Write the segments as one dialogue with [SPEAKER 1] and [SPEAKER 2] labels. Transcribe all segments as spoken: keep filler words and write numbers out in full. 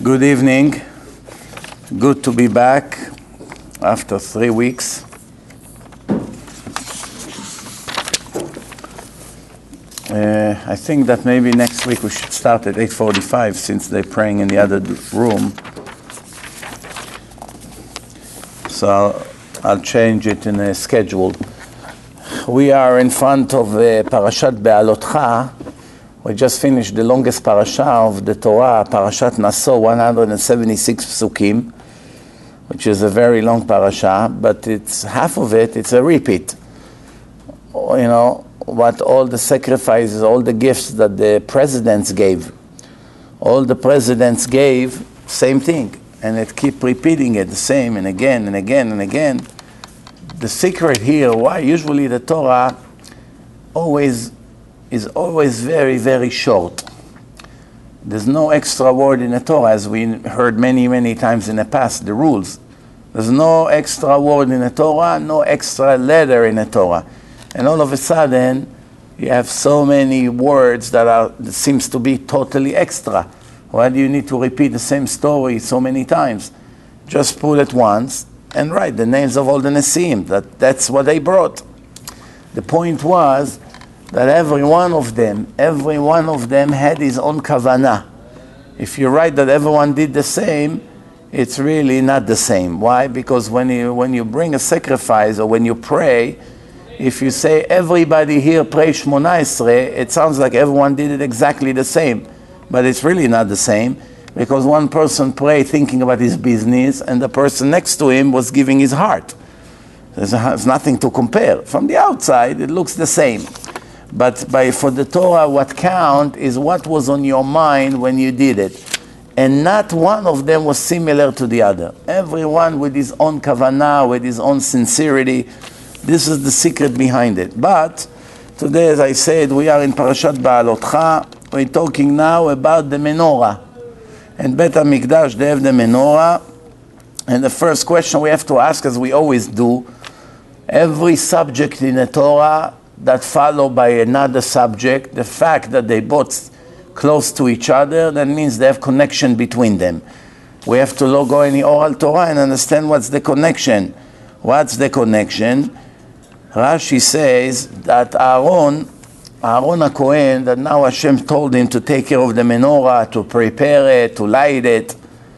[SPEAKER 1] Good evening. Good to be back after three weeks. Uh, I think that maybe next week we should start at eight forty-five since they're praying in the other room. So I'll, I'll change it in a schedule. We are in front of uh, Parashat Be'alotcha. We just finished the longest parasha of the Torah, Parashat Naso, one hundred seventy-six psukim, which is a very long parasha, but it's half of it, it's a repeat. You know, what all the sacrifices, all the gifts that the presidents gave. All the presidents gave, same thing. And it keep repeating it the same and again and again and again. The secret here, why usually the Torah always is always very, very short. There's no extra word in the Torah, as we heard many, many times in the past, the rules. There's no extra word in the Torah, no extra letter in the Torah. And all of a sudden, you have so many words that are that seems to be totally extra. Why do you need to repeat the same story so many times? Just pull it once and write the names of all the Nesim. That, that's what they brought. The point was that every one of them, every one of them had his own kavanah. If you write that everyone did the same, it's really not the same. Why? Because when you when you bring a sacrifice or when you pray, if you say everybody here pray Shmona Esrei, it sounds like everyone did it exactly the same. But it's really not the same, because one person prayed thinking about his business and the person next to him was giving his heart. There's, there's nothing to compare. From the outside, it looks the same. But by, for the Torah, what counts is what was on your mind when you did it. And not one of them was similar to the other. Everyone with his own kavanah, with his own sincerity. This is the secret behind it. But today, as I said, we are in Parashat Be'alotcha. We're talking now about the menorah. And Bet HaMikdash, they have the menorah. And the first question we have to ask, as we always do, every subject in the Torah that follow by another subject, the fact that they both close to each other, that means they have connection between them. We have to go in the oral Torah and understand what's the connection. What's the connection? Rashi says that Aaron, Aaron HaKohen, that now Hashem told him to take care of the menorah, to prepare it, to light it.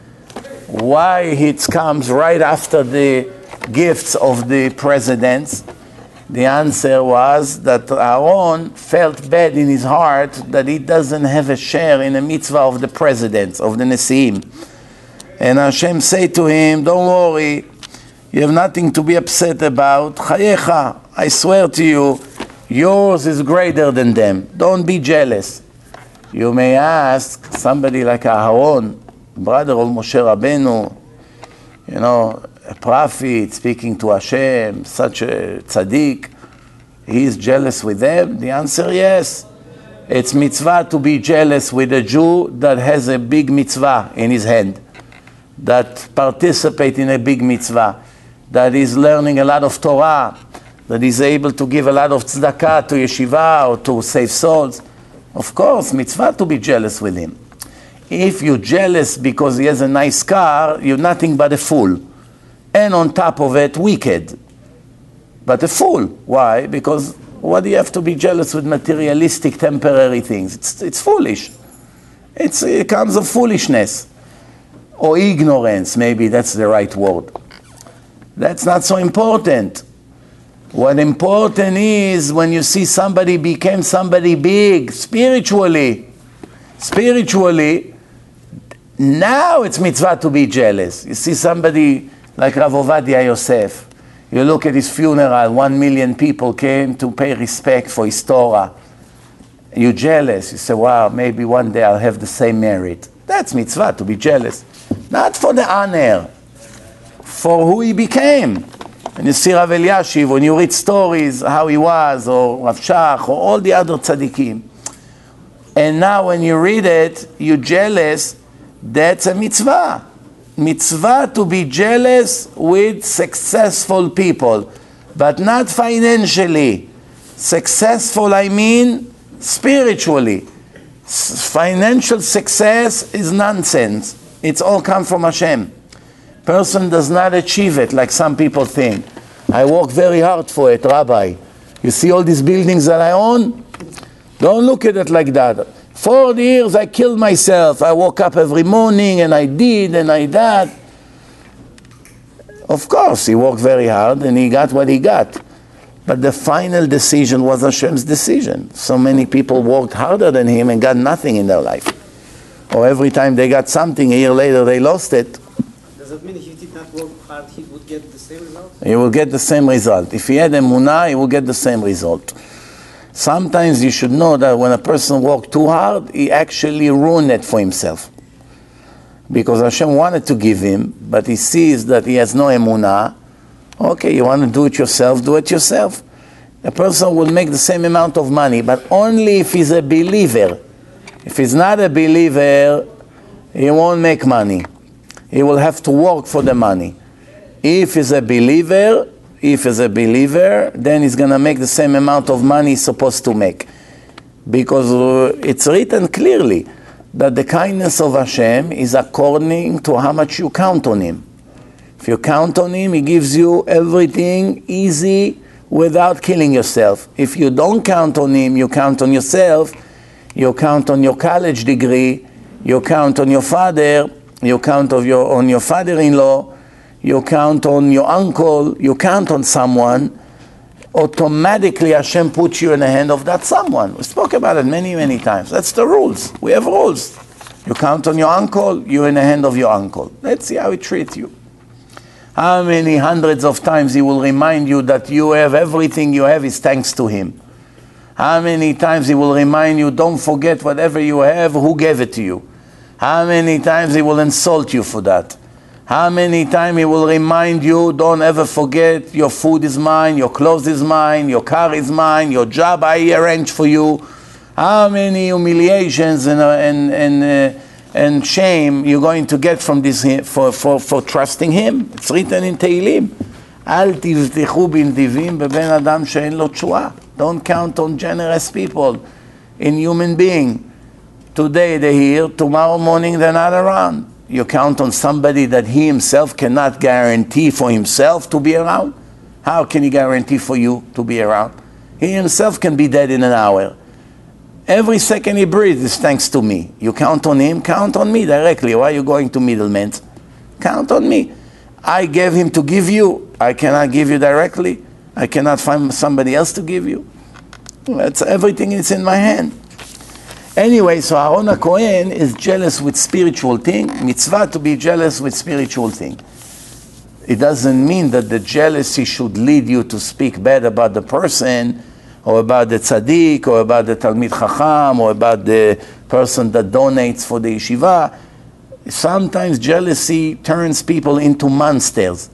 [SPEAKER 1] Why it comes right after the gifts of the presidents? The answer was that Aaron felt bad in his heart that he doesn't have a share in the mitzvah of the presidents, of the Nesiim. And Hashem said to him, don't worry, you have nothing to be upset about. Chayecha, I swear to you, yours is greater than them. Don't be jealous. You may ask somebody like Aaron, brother of Moshe Rabbeinu, you know, a prophet speaking to Hashem, such a tzaddik, he is jealous with them? The answer, yes. It's mitzvah to be jealous with a Jew that has a big mitzvah in his hand, that participate in a big mitzvah, that is learning a lot of Torah, that is able to give a lot of tzedakah to yeshiva or to save souls. Of course, mitzvah to be jealous with him. If you're jealous because he has a nice car, you're nothing but a fool. And on top of it, wicked. But a fool. Why? Because what do you have to be jealous with materialistic, temporary things? It's, it's foolish. It's, it comes of foolishness. Or ignorance, maybe that's the right word. That's not so important. What important is when you see somebody became somebody big, spiritually. Spiritually, now it's mitzvah to be jealous. You see somebody like Rav Ovadia Yosef. You look at his funeral, one million people came to pay respect for his Torah. You're jealous. You say, wow, maybe one day I'll have the same merit. That's mitzvah, to be jealous. Not for the honor, for who he became. And you see Rav Eliashiv, when you read stories, how he was, or Rav Shach, or all the other tzaddikim. And now when you read it, you're jealous. That's a mitzvah. Mitzvah to be jealous with successful people, but not financially. Successful, I mean, spiritually. Financial success is nonsense. It's all come from Hashem. Person does not achieve it like some people think. I work very hard for it, Rabbi. You see all these buildings that I own? Don't look at it like that. Four years I killed myself. I woke up every morning and I did and I that. Of course, he worked very hard and he got what he got. But the final decision was Hashem's decision. So many people worked harder than him and got nothing in their life. Or every time they got something, a year later they lost it.
[SPEAKER 2] Does that mean if he did not work hard, he would get the same result?
[SPEAKER 1] He will get the same result. If he had emunah, he will get the same result. Sometimes you should know that when a person worked too hard, he actually ruined it for himself. Because Hashem wanted to give him, but he sees that he has no emunah. Okay, you want to do it yourself, do it yourself. A person will make the same amount of money, but only if he's a believer. If he's not a believer, he won't make money. He will have to work for the money. If he's a believer, if he's a believer, then he's going to make the same amount of money he's supposed to make. Because uh, it's written clearly that the kindness of Hashem is according to how much you count on Him. If you count on Him, He gives you everything easy without killing yourself. If you don't count on Him, you count on yourself, you count on your college degree, you count on your father, you count on your, on your father-in-law, you count on your uncle, you count on someone, automatically Hashem puts you in the hand of that someone. We spoke about it many, many times. That's the rules. We have rules. You count on your uncle, you're in the hand of your uncle. Let's see how he treats you. How many hundreds of times he will remind you that you have everything you have is thanks to him. How many times he will remind you, don't forget whatever you have, who gave it to you. How many times he will insult you for that. How many times he will remind you, don't ever forget, your food is mine, your clothes is mine, your car is mine, your job I arranged for you. How many humiliations and, uh, and, and uh, and shame you're going to get from this for, for, for trusting him. It's written in Tehillim. Al tivtichu b'nedivim beben adam she'en lo tshua. Don't count on generous people in human being. Today they're here, tomorrow morning they're not around. You count on somebody that he himself cannot guarantee for himself to be around? How can he guarantee for you to be around? He himself can be dead in an hour. Every second he breathes is thanks to me. You count on him, count on me directly. Why are you going to middlemen? Count on me. I gave him to give you. I cannot give you directly. I cannot find somebody else to give you. That's everything is in my hand. Anyway, so Aaron HaKohen is jealous with spiritual thing. Mitzvah to be jealous with spiritual thing. It doesn't mean that the jealousy should lead you to speak bad about the person, or about the tzaddik, or about the Talmid Chacham, or about the person that donates for the yeshiva. Sometimes jealousy turns people into monsters.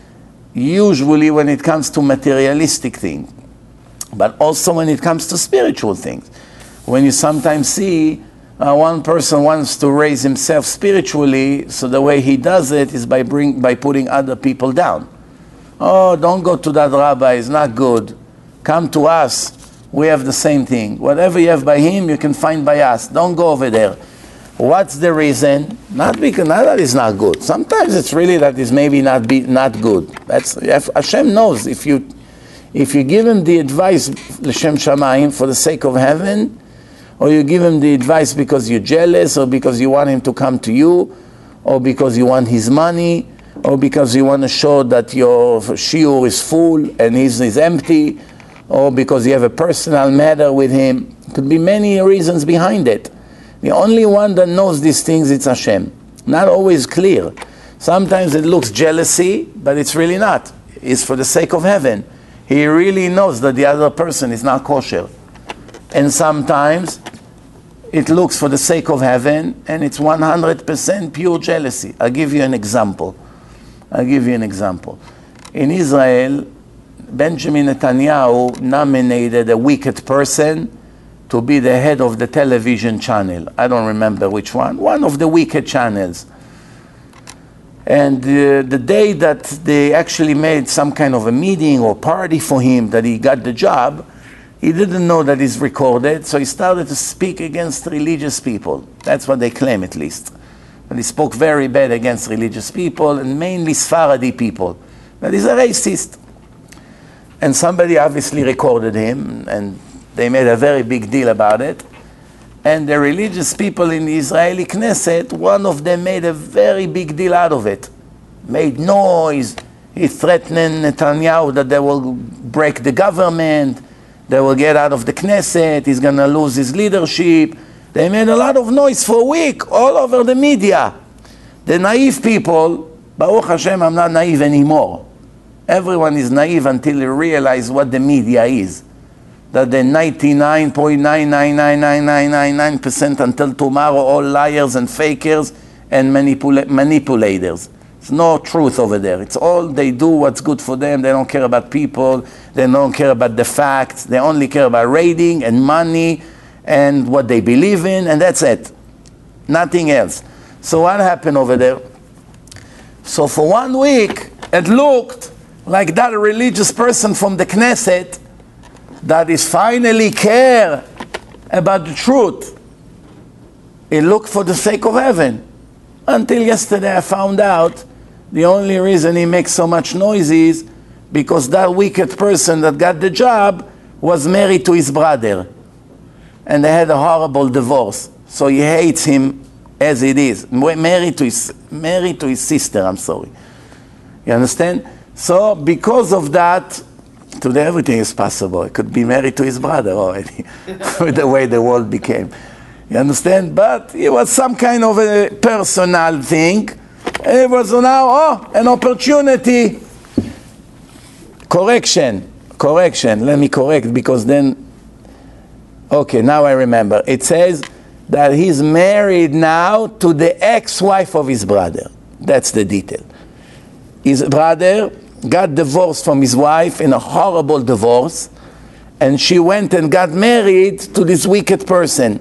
[SPEAKER 1] Usually when it comes to materialistic things, but also when it comes to spiritual things. When you sometimes see uh, one person wants to raise himself spiritually, so the way he does it is by, bring, by putting other people down. Oh, don't go to that rabbi, it's not good. Come to us, we have the same thing. Whatever you have by him, you can find by us. Don't go over there. What's the reason? Not because not that it's not good. Sometimes it's really that it's maybe not be not good. That's Hashem knows. If you if you give him the advice l'shem shamayim for the sake of heaven, or you give him the advice because you're jealous, or because you want him to come to you, or because you want his money, or because you want to show that your shiur is full and his is empty, or because you have a personal matter with him. Could be many reasons behind it. The only one that knows these things is Hashem. Not always clear. Sometimes it looks jealousy, but it's really not. It's for the sake of heaven. He really knows that the other person is not kosher. And sometimes it looks for the sake of heaven, and it's one hundred percent pure jealousy. I'll give you an example. I'll give you an example. In Israel, Benjamin Netanyahu nominated a wicked person to be the head of the television channel. I don't remember which one. One of the wicked channels. And uh, the day that they actually made some kind of a meeting or party for him, that he got the job, he didn't know that it's recorded, so he started to speak against religious people. That's what they claim, at least. And he spoke very bad against religious people, and mainly Sephardi people. But he's a racist. And somebody obviously recorded him, and they made a very big deal about it. And the religious people in the Israeli Knesset, one of them made a very big deal out of it. Made noise. He threatened Netanyahu that they will break the government, they will get out of the Knesset, he's going to lose his leadership. They made a lot of noise for a week all over the media. The naive people, Baruch Hashem, I'm not naive anymore. Everyone is naive until they realize what the media is. That the ninety-nine point nine nine nine nine nine nine nine percent until tomorrow all liars and fakers and manipula manipulators. There's no truth over there. It's all they do what's good for them. They don't care about people. They don't care about the facts. They only care about rating and money and what they believe in, and that's it. Nothing else. So what happened over there? So for one week, it looked like that religious person from the Knesset that is finally care about the truth. He looked for the sake of heaven. Until yesterday I found out the only reason he makes so much noise is because that wicked person that got the job was married to his brother. And they had a horrible divorce. So he hates him as it is. Married to his, married to his sister, I'm sorry. You understand? So because of that, today everything is possible. He could be married to his brother already, with the way the world became. You understand? But it was some kind of a personal thing. It was now, oh, an opportunity. Correction, correction. Let me correct, because then, okay, now I remember. It says that he's married now to the ex-wife of his brother. That's the detail. His brother got divorced from his wife in a horrible divorce, and she went and got married to this wicked person.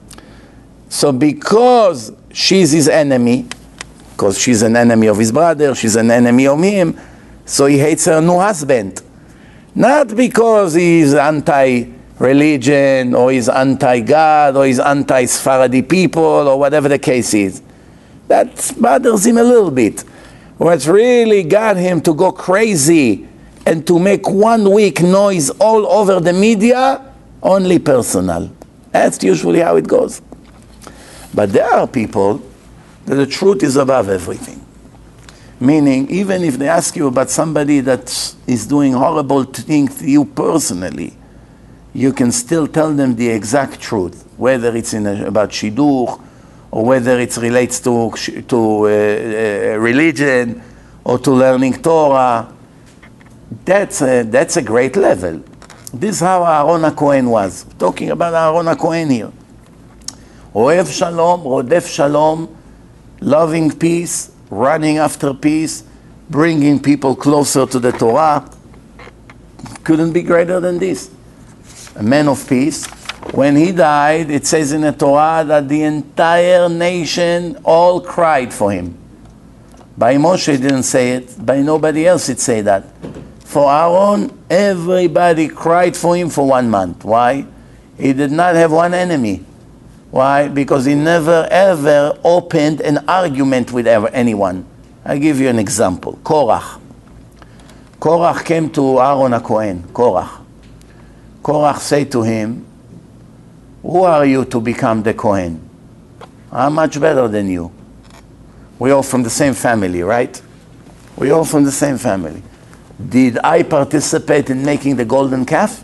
[SPEAKER 1] So because she's his enemy, because she's an enemy of his brother, she's an enemy of him, so he hates her new husband. Not because he's anti-religion, or he's anti-God, or he's anti-Sephardi people, or whatever the case is. That bothers him a little bit. What's really got him to go crazy and to make one week noise all over the media, only personal. That's usually how it goes. But there are people that the truth is above everything. Meaning, even if they ask you about somebody that is doing horrible things to you personally, you can still tell them the exact truth, whether it's in a, about shidduch, or whether it relates to, to uh, uh, religion, or to learning Torah. That's a, that's a great level. This is how Aaron HaKohen was. Talking about Aaron HaKohen here. Ohev Shalom, Rodef Shalom, loving peace, running after peace, bringing people closer to the Torah. Couldn't be greater than this. A man of peace. When he died, it says in the Torah that the entire nation all cried for him. By Moshe it didn't say it, by nobody else it say that. For Aaron, everybody cried for him for one month. Why? He did not have one enemy. Why? Because he never ever opened an argument with ever, anyone. I'll give you an example. Korach. Korach came to Aaron HaKohen. Korach. Korach said to him, who are you to become the Kohen? I'm much better than you. We're all from the same family, right? We're all from the same family. Did I participate in making the golden calf?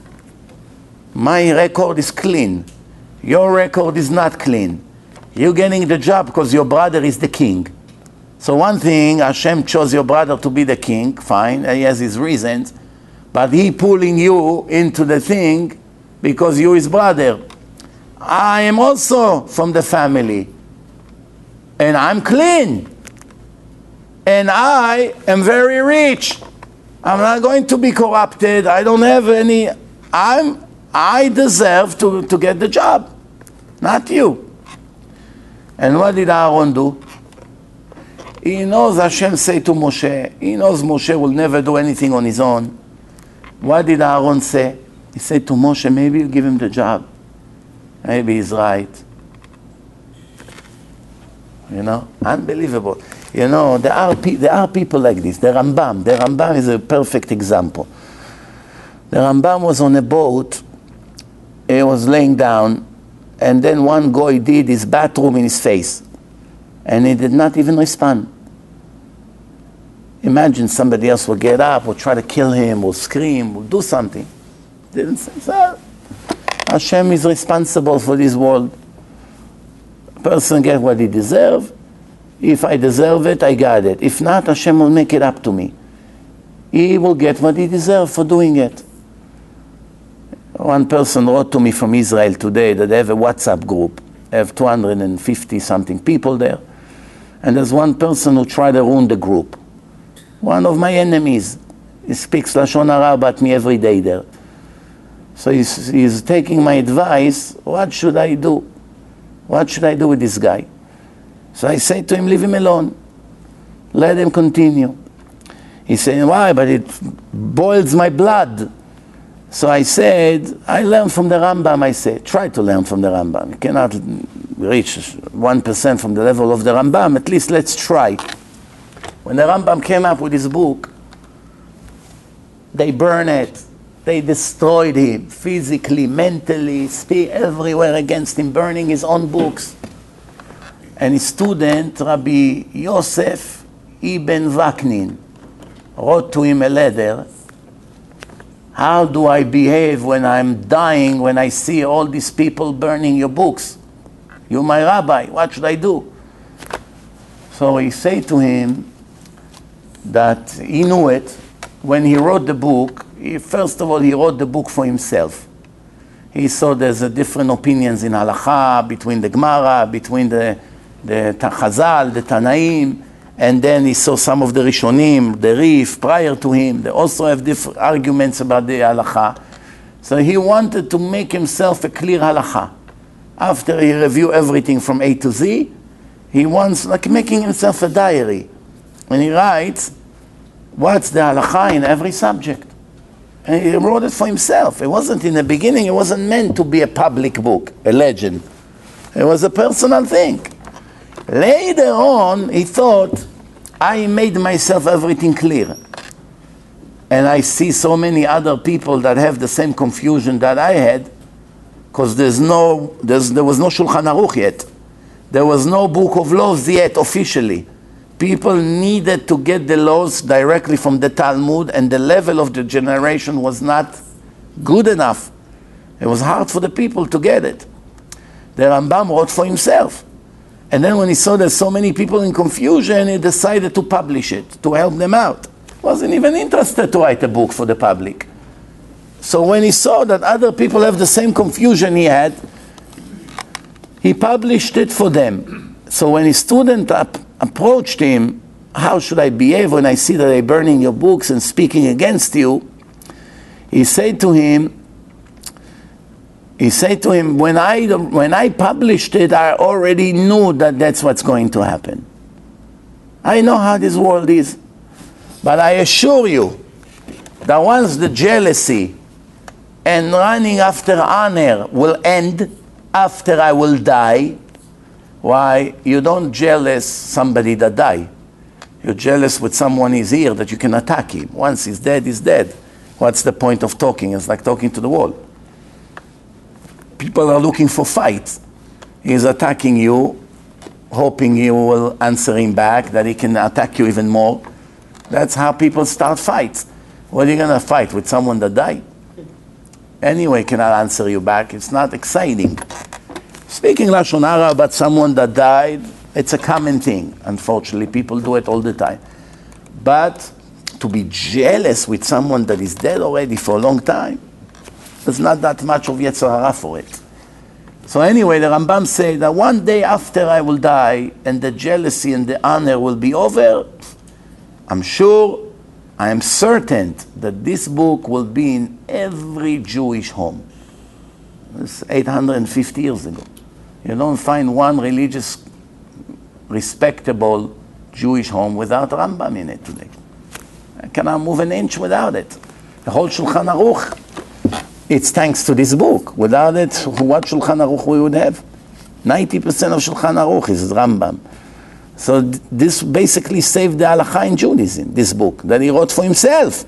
[SPEAKER 1] My record is clean. Your record is not clean. You're getting the job because your brother is the king. So one thing, Hashem chose your brother to be the king, fine, he has his reasons, but he pulling you into the thing because you're his brother. I am also from the family, and I'm clean, and I am very rich. I'm not going to be corrupted. I don't have any, I'm, I deserve to, to get the job, not you. And what did Aaron do? He knows Hashem say to Moshe, he knows Moshe will never do anything on his own. What did Aaron say? He said to Moshe, maybe you give him the job. Maybe he's right. You know, unbelievable. You know, there are, pe- there are people like this. The Rambam, the Rambam is a perfect example. The Rambam was on a boat, he was laying down, and then one guy did his bathroom in his face, and he did not even respond. Imagine somebody else will get up, will try to kill him, will scream, will do something. Didn't say, so Hashem is responsible for this world. A person gets what he deserves. If I deserve it, I got it. If not, Hashem will make it up to me. He will get what he deserves for doing it. One person wrote to me from Israel today that they have a WhatsApp group. They have two hundred fifty something people there. And there's one person who tried to ruin the group. One of my enemies. He speaks Lashon Hara about me every day there. So he's, he's taking my advice. What should I do? What should I do with this guy? So I say to him, leave him alone. Let him continue. He's saying, why? But it boils my blood. So I said, I learned from the Rambam, I said. Try to learn from the Rambam. You cannot reach one percent from the level of the Rambam. At least let's try. When the Rambam came up with his book, they burned it. They destroyed him physically, mentally, speak everywhere against him, burning his own books. And his student, Rabbi Yosef Ibn Vaknin, wrote to him a letter. How do I behave when I'm dying, when I see all these people burning your books? You're my rabbi, what should I do? So he said to him that he knew it. When he wrote the book, he, first of all, he wrote the book for himself. He saw there's a different opinions in Halakha, between the Gemara, between the, the Chazal, the Tanaim, and then he saw some of the Rishonim, the Rif, prior to him. They also have different arguments about the Halakha. So he wanted to make himself a clear Halakha. After he reviewed everything from A to Z, he wants, like making himself a diary. And he writes, what's the Halakha in every subject? And he wrote it for himself. It wasn't in the beginning, it wasn't meant to be a public book, a legend. It was a personal thing. Later on, he thought, I made myself everything clear. And I see so many other people that have the same confusion that I had, because there's no, there's, there was no Shulchan Aruch yet. There was no book of laws yet officially. People needed to get the laws directly from the Talmud, and the level of the generation was not good enough. It was hard for the people to get it. The Rambam wrote for himself. And then when he saw there's so many people in confusion, he decided to publish it, to help them out. Wasn't even interested to write a book for the public. So when he saw that other people have the same confusion he had, he published it for them. So when his student up, approached him, how should I behave when I see that they're burning your books and speaking against you? He said to him, He said to him, when I, when I published it, I already knew that that's what's going to happen. I know how this world is. But I assure you that once the jealousy and running after honor will end, after I will die, why, you don't jealous somebody that died. You're jealous with someone who's here that you can attack him. Once he's dead, he's dead. What's the point of talking? It's like talking to the wall. People are looking for fights. He's attacking you, hoping you will answer him back, that he can attack you even more. That's how people start fights. What are you going to fight with someone that died? Anyway, cannot answer you back. It's not exciting. Speaking Lashon Hara about someone that died, it's a common thing. Unfortunately, people do it all the time. But to be jealous with someone that is dead already for a long time, there's not that much of Yetzer Hara for it. So anyway, the Rambam says that one day after I will die and the jealousy and the honor will be over, I'm sure, I am certain that this book will be in every Jewish home. It's eight hundred fifty years ago. You don't find one religious, respectable Jewish home without Rambam in it today. I cannot move an inch without it. The whole Shulchan Aruch, it's thanks to this book. Without it, what Shulchan Aruch we would have? ninety percent of Shulchan Aruch is Rambam. So th- this basically saved the halacha in Judaism, this book that he wrote for himself.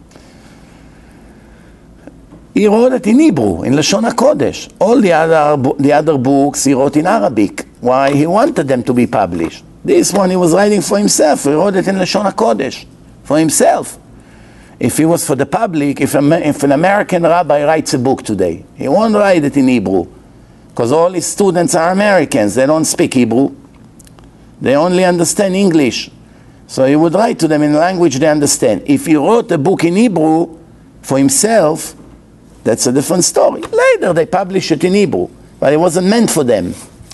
[SPEAKER 1] He wrote it in Hebrew, in Lashon HaKodesh. All the other, the other books he wrote in Arabic. Why? He wanted them to be published. This one he was writing for himself. He wrote it in Lashon HaKodesh, for himself. If it was for the public, if, a, if an American rabbi writes a book today, he won't write it in Hebrew, because all his students are Americans. They don't speak Hebrew. They only understand English. So he would write to them in a language they understand. If he wrote a book in Hebrew for himself, that's a different story. Later they published it in Hebrew, but it wasn't meant for them.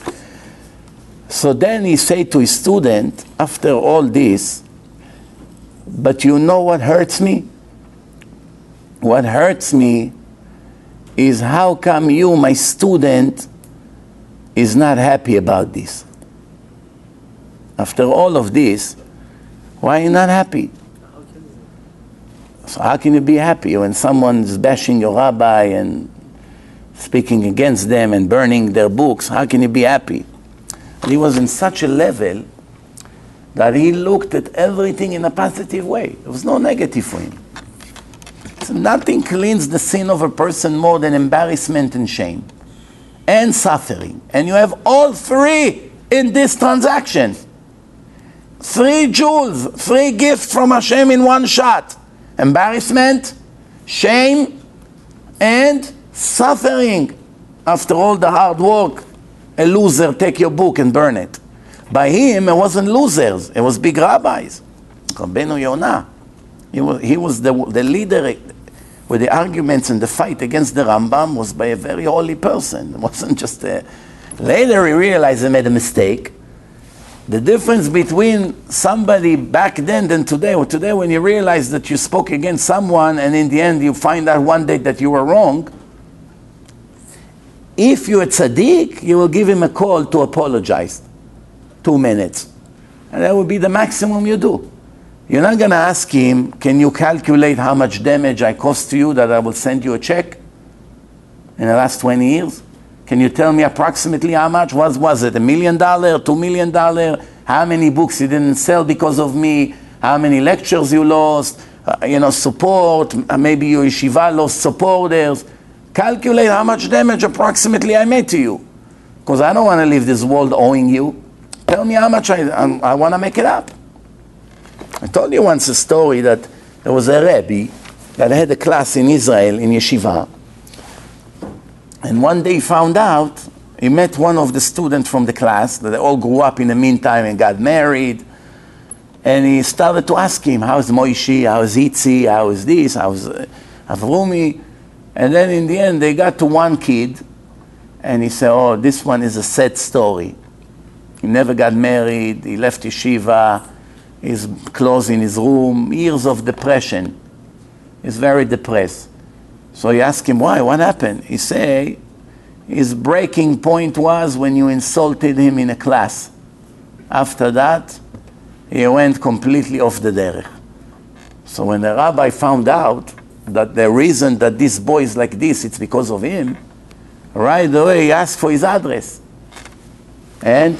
[SPEAKER 1] So then he said to his student, after all this, but you know what hurts me? What hurts me is how come you, my student, is not happy about this? After all of this, why are you not happy? So how can you be happy when someone is bashing your rabbi and speaking against them and burning their books? How can you be happy? He was in such a level that he looked at everything in a positive way. There was no negative for him. So nothing cleans the sin of a person more than embarrassment and shame and suffering. And you have all three in this transaction. Three jewels, three gifts from Hashem in one shot. Embarrassment, shame, and suffering. After all the hard work, a loser take your book and burn it. By him, it wasn't losers, it was big rabbis. Rabbeinu Yonah, he was, he was the, the leader with the arguments and the fight against the Rambam was by a very holy person. It wasn't just a... Later he realized he made a mistake. The difference between somebody back then and today, or today when you realize that you spoke against someone and in the end you find out one day that you were wrong, if you're a tzaddik, you will give him a call to apologize. Two minutes. And that would be the maximum you do. You're not going to ask him, can you calculate how much damage I cost to you that I will send you a check in the last twenty years? Can you tell me approximately how much? Was, was it a million dollar, two million dollar? How many books you didn't sell because of me? How many lectures you lost? Uh, you know, support, uh, maybe your yeshiva lost supporters. Calculate how much damage approximately I made to you. Because I don't want to leave this world owing you. Tell me how much I, I, I want to make it up. I told you once a story that there was a Rebbe that had a class in Israel, in yeshiva. And one day he found out, he met one of the students from the class, that they all grew up in the meantime and got married. And he started to ask him, how's Moishi, how's Itzi, how's this, how's uh, Avrumi? And then in the end they got to one kid, and he said, oh, this one is a sad story. He never got married, he left yeshiva, he's closed in his room, years of depression. He's very depressed. So he asked him, why? What happened? He said, his breaking point was when you insulted him in a class. After that, he went completely off the derech. So when the rabbi found out that the reason that this boy is like this, it's because of him, right away he asked for his address. And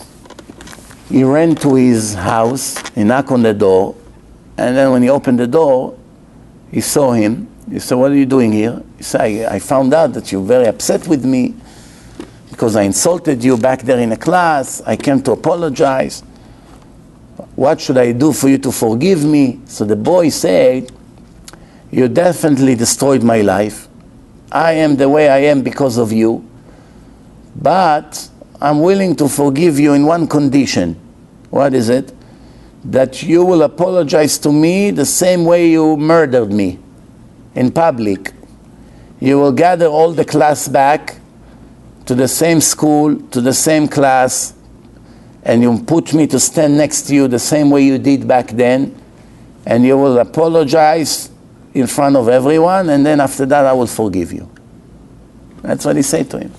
[SPEAKER 1] he ran to his house, he knocked on the door, and then when he opened the door, he saw him. He said, what are you doing here? He said, I, I found out that you're very upset with me because I insulted you back there in a class. I came to apologize. What should I do for you to forgive me? So the boy said, you definitely destroyed my life. I am the way I am because of you. But I'm willing to forgive you in one condition. What is it? That you will apologize to me the same way you murdered me. In public, you will gather all the class back to the same school, to the same class, and you put me to stand next to you the same way you did back then, and you will apologize in front of everyone, and then after that I will forgive you. That's what he said to him.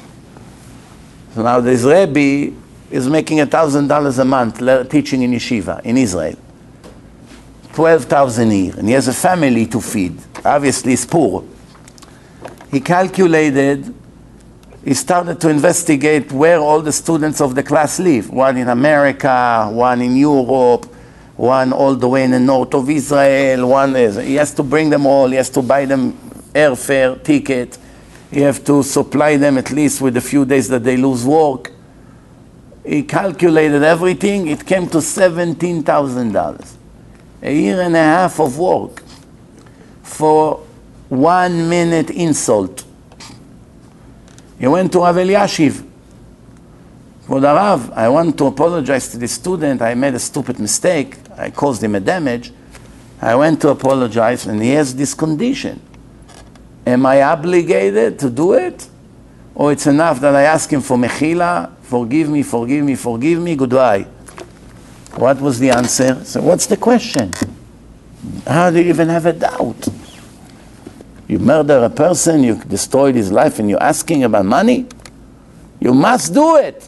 [SPEAKER 1] So now this Rebbe is making a thousand dollars a month teaching in yeshiva in Israel. twelve thousand a year, and he has a family to feed. Obviously, he's poor. He calculated he started to investigate where all the students of the class live. One in America, one in Europe, one all the way in the north of Israel, one is, he has to bring them all, he has to buy them airfare, ticket, he has to supply them at least with a few days that they lose work. He calculated everything, it came to seventeen thousand dollars. A year and a half of work for one minute insult. He went to Rav Eliashiv. K'vod Harav, I want to apologize to the student. I made a stupid mistake. I caused him a damage. I went to apologize, and he has this condition. Am I obligated to do it? Or it's enough that I ask him for mechila, forgive me, forgive me, forgive me, goodbye. What was the answer? So what's the question? How do you even have a doubt? You murder a person, you destroyed his life, and you're asking about money? You must do it.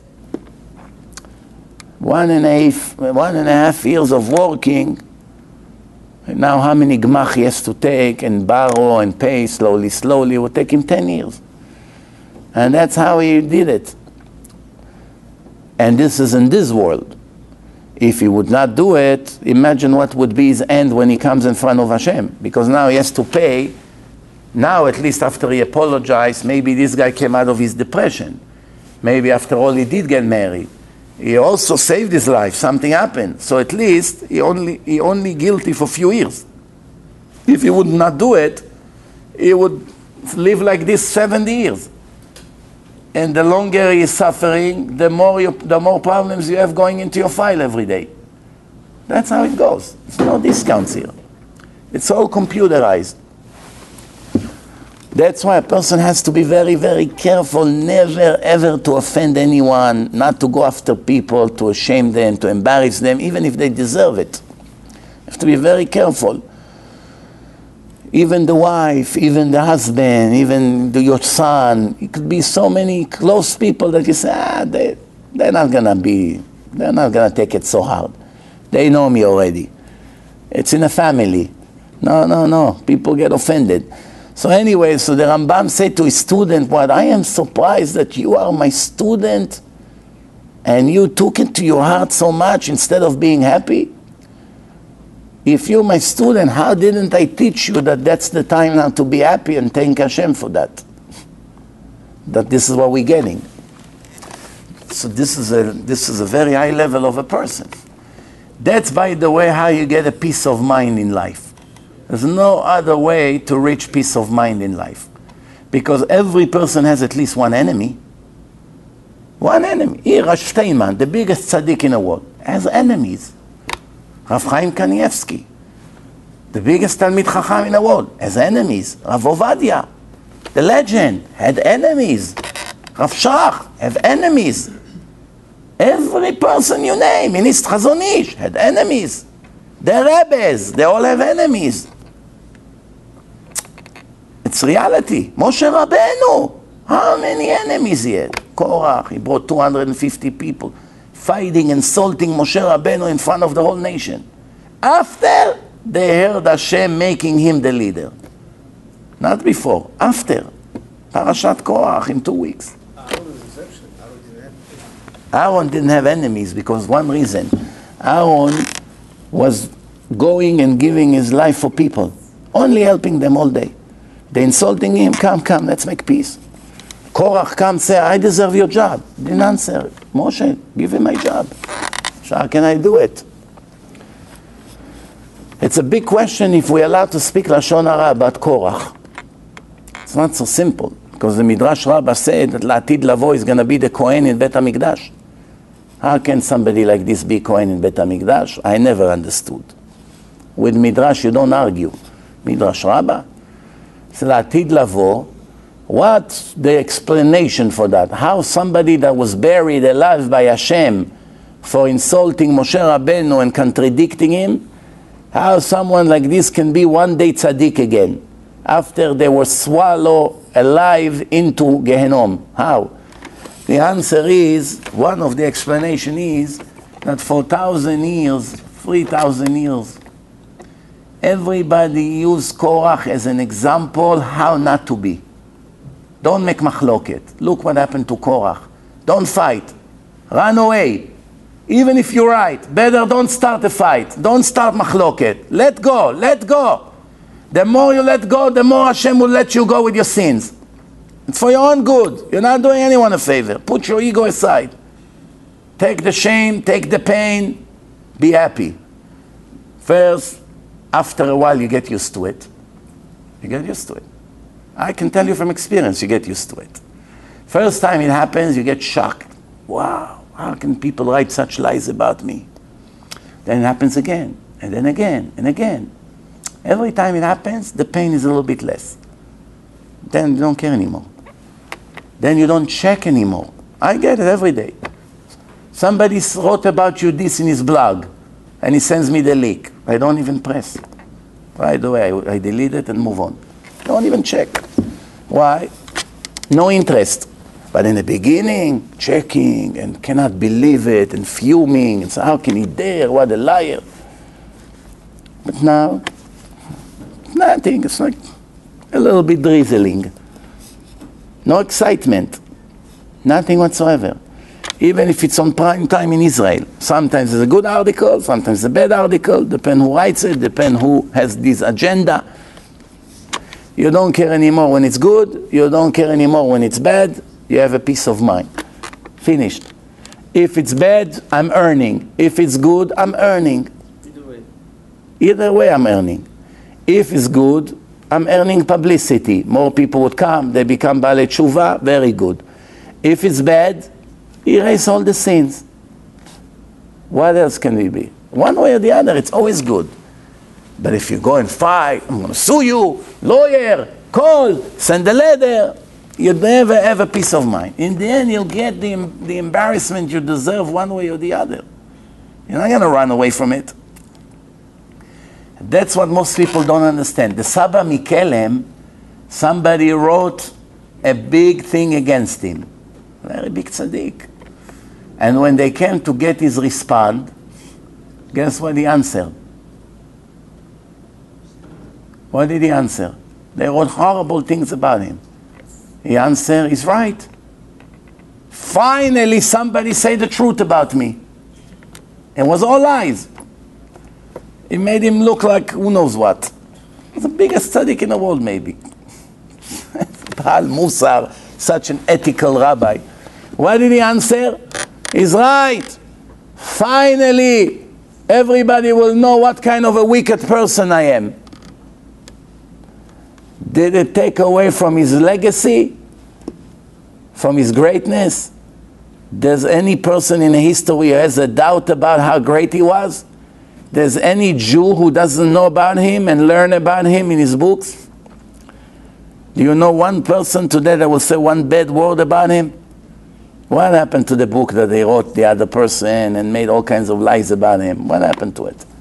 [SPEAKER 1] One and a half, one and a half years of working, and now how many gmach he has to take and borrow and pay slowly, slowly, it will take him ten years. And that's how he did it. And this is in this world. If he would not do it, imagine what would be his end when he comes in front of Hashem. Because now he has to pay. Now, at least after he apologized, maybe this guy came out of his depression. Maybe after all he did get married. He also saved his life. Something happened. So at least he only he only guilty for a few years. If he would not do it, he would live like this seventy years. And the longer he is suffering, the more you, the more problems you have going into your file every day. That's how it goes. There's no discounts here. It's all computerized. That's why a person has to be very, very careful, never ever to offend anyone, not to go after people, to shame them, to embarrass them, even if they deserve it. You have to be very careful. Even the wife, even the husband, even the, your son, it could be so many close people that you say, ah, they, they're not gonna be, they're not gonna take it so hard. They know me already. It's in a family. No, no, no, people get offended. So anyway, so the Rambam said to his student, what, I am surprised that you are my student and you took it to your heart so much instead of being happy. If you're my student, how didn't I teach you that that's the time now to be happy and thank Hashem for that? That this is what we're getting. So this is a, this is a very high level of a person. That's, by the way, how you get a peace of mind in life. There's no other way to reach peace of mind in life. Because every person has at least one enemy. One enemy. Here, Rosh Steinman, the biggest tzaddik in the world, has enemies. Rav Chaim Kanievsky, the biggest Talmid Chacham in the world, has enemies. Rav Ovadia, the legend, had enemies. Rav Shach, have enemies. Every person you name, Minister Chazon Ish, had enemies. The Rebbes, they all have enemies. It's reality. Moshe Rabbeinu, how many enemies he had? Korach, he brought two hundred fifty people, fighting, insulting Moshe Rabbeinu in front of the whole nation. After they heard Hashem making him the leader. Not before, after. Parashat Korach in two weeks. Aaron didn't have enemies because one reason. Aaron was going and giving his life for people, only helping them all day. They insulting him, come, come, let's make peace. Korach come, say, I deserve your job. Didn't answer. Moshe, give him my job. So how can I do it? It's a big question if we're allowed to speak Lashon Hara about Korach. It's not so simple, because the Midrash Rabbah said that La'atid Lavo is going to be the Kohen in Bet HaMikdash. How can somebody like this be Kohen in Bet HaMikdash? I never understood. With Midrash you don't argue. Midrash Rabbah. It's La'atid Lavo. What's the explanation for that? How somebody that was buried alive by Hashem for insulting Moshe Rabbeinu and contradicting him, how someone like this can be one day tzaddik again, after they were swallowed alive into Gehenom? How? The answer is, one of the explanation is, that for thousand years, three thousand years, everybody used Korach as an example how not to be. Don't make machloket. Look what happened to Korach. Don't fight. Run away. Even if you're right, better don't start a fight. Don't start machloket. Let go, let go. The more you let go, the more Hashem will let you go with your sins. It's for your own good. You're not doing anyone a favor. Put your ego aside. Take the shame, take the pain, be happy. First, after a while, you get used to it. You get used to it. I can tell you from experience, you get used to it. First time it happens, you get shocked. Wow, how can people write such lies about me? Then it happens again, and then again, and again. Every time it happens, the pain is a little bit less. Then you don't care anymore. Then you don't check anymore. I get it every day. Somebody wrote about you this in his blog, and he sends me the link. I don't even press. Right away, I, I delete it and move on. Don't even check. Why? No interest. But in the beginning, checking and cannot believe it and fuming. And so how can he dare? What a liar. But now, nothing. It's like a little bit drizzling. No excitement. Nothing whatsoever. Even if it's on prime time in Israel. Sometimes it's a good article, sometimes it's a bad article. Depends who writes it, depends who has this agenda. You don't care anymore when it's good. You don't care anymore when it's bad. You have a peace of mind. Finished. If it's bad, I'm earning. If it's good, I'm earning.
[SPEAKER 2] Either way.
[SPEAKER 1] Either way, I'm earning. If it's good, I'm earning publicity. More people would come. They become Baalei Tshuva. Very good. If it's bad, erase all the sins. What else can we be? One way or the other, it's always good. But if you go and fight, I'm going to sue you, lawyer, call, send a letter, you'd never have a peace of mind. In the end, you'll get the, the embarrassment you deserve one way or the other. You're not going to run away from it. That's what most people don't understand. The Saba Mikelem, somebody wrote a big thing against him. Very big tzaddik. And when they came to get his respond, guess what he answered? What did he answer? They wrote horrible things about him. He answered, he's right. Finally, somebody say the truth about me. It was all lies. It made him look like who knows what. He's the biggest tzaddik in the world, maybe. Baal Musar, such an ethical rabbi. What did he answer? He's right. Finally, everybody will know what kind of a wicked person I am. Did it take away from his legacy? From his greatness? Does any person in history who has a doubt about how great he was? There's any Jew who doesn't know about him and learn about him in his books? Do you know one person today that will say one bad word about him? What happened to the book that they wrote the other person and made all kinds of lies about him? What happened to it?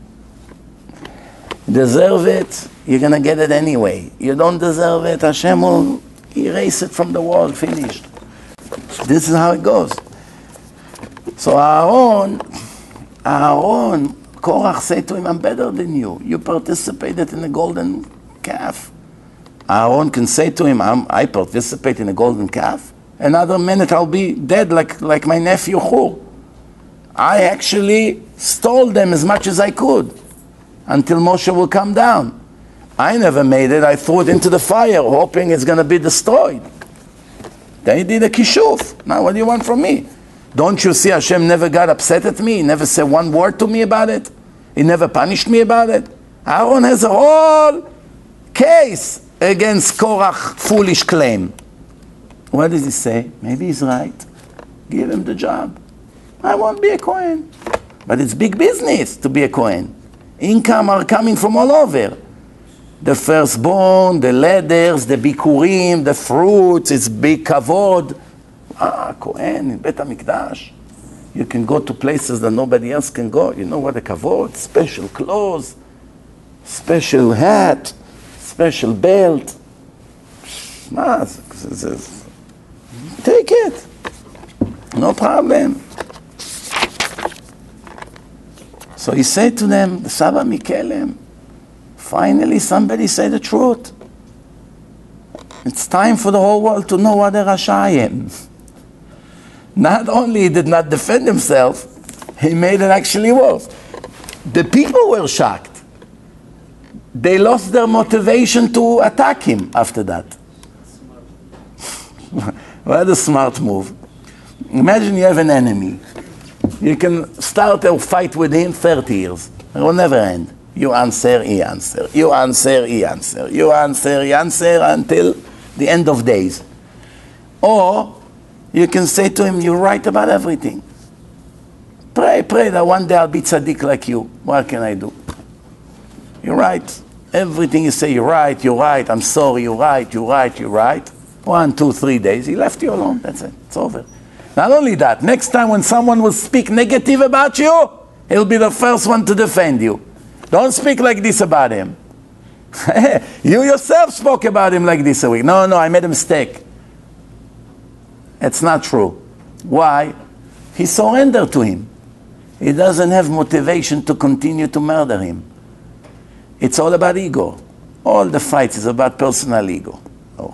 [SPEAKER 1] Deserve it? You're going to get it anyway. You don't deserve it, Hashem will erase it from the world, finished. This is how it goes. So Aaron, Aaron, Korach said to him, I'm better than you. You participated in the golden calf. Aaron can say to him, I'm, I participate in a golden calf. Another minute I'll be dead like, like my nephew Hur. I actually stole them as much as I could until Moshe will come down. I never made it. I threw it into the fire hoping it's going to be destroyed. They did a kishuf. Now what do you want from me? Don't you see Hashem never got upset at me? He never said one word to me about it. He never punished me about it. Aaron has a whole case against Korach's foolish claim. What does he say? Maybe he's right. Give him the job. I won't be a Kohen. But it's big business to be a Kohen. Income are coming from all over. The firstborn, the ladders, the bikurim, the fruits, it's big kavod. Ah, Kohen in Bet HaMikdash. You can go to places that nobody else can go. You know what a kavod? Special clothes, special hat, special belt. Ah, take it. No problem. So he said to them, the Saba Mikelem, finally somebody said the truth. It's time for the whole world to know what a Rasha I am. Not only he did not defend himself, he made it actually worse. The people were shocked. They lost their motivation to attack him after that. What a smart move. Imagine you have an enemy. You can start a fight with him thirty years. It will never end. You answer, he answer. You answer, he answer. You answer, he answer until the end of days. Or you can say to him, you're right about everything. Pray, pray that one day I'll be tzaddik like you. What can I do? You're right. Everything you say, you're right, you're right, I'm sorry, you're right, you're right, you're right. One, two, three days, he left you alone. That's it. It's over. Not only that, next time when someone will speak negative about you, he'll be the first one to defend you. Don't speak like this about him. You yourself spoke about him like this a week. No, no, I made a mistake. It's not true. Why? He surrendered to him. He doesn't have motivation to continue to murder him. It's all about ego. All the fights is about personal ego.
[SPEAKER 3] There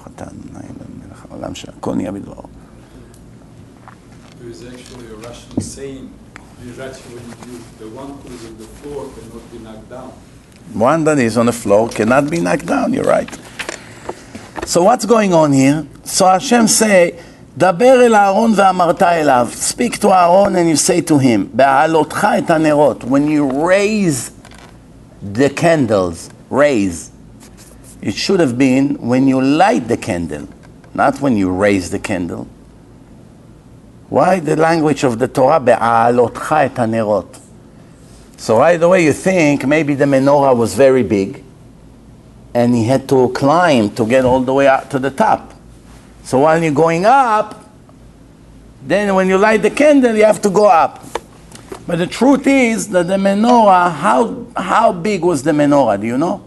[SPEAKER 3] is actually a Russian saying, the one who is on the floor cannot be knocked down.
[SPEAKER 1] One that is on the floor cannot be knocked down, you're right. So what's going on here? So Hashem say, דבר אל אהרון ואמרת אליו. Speak to Aaron and you say to him, בהעלותך את הנרות. When you raise the candles, raise. It should have been when you light the candle, not when you raise the candle. Why the language of the Torah, בהעלותך את הנרות? So right away you think maybe the menorah was very big and he had to climb to get all the way up to the top. So while you're going up, then when you light the candle, you have to go up. But the truth is that the menorah, how, how big was the menorah, do you know?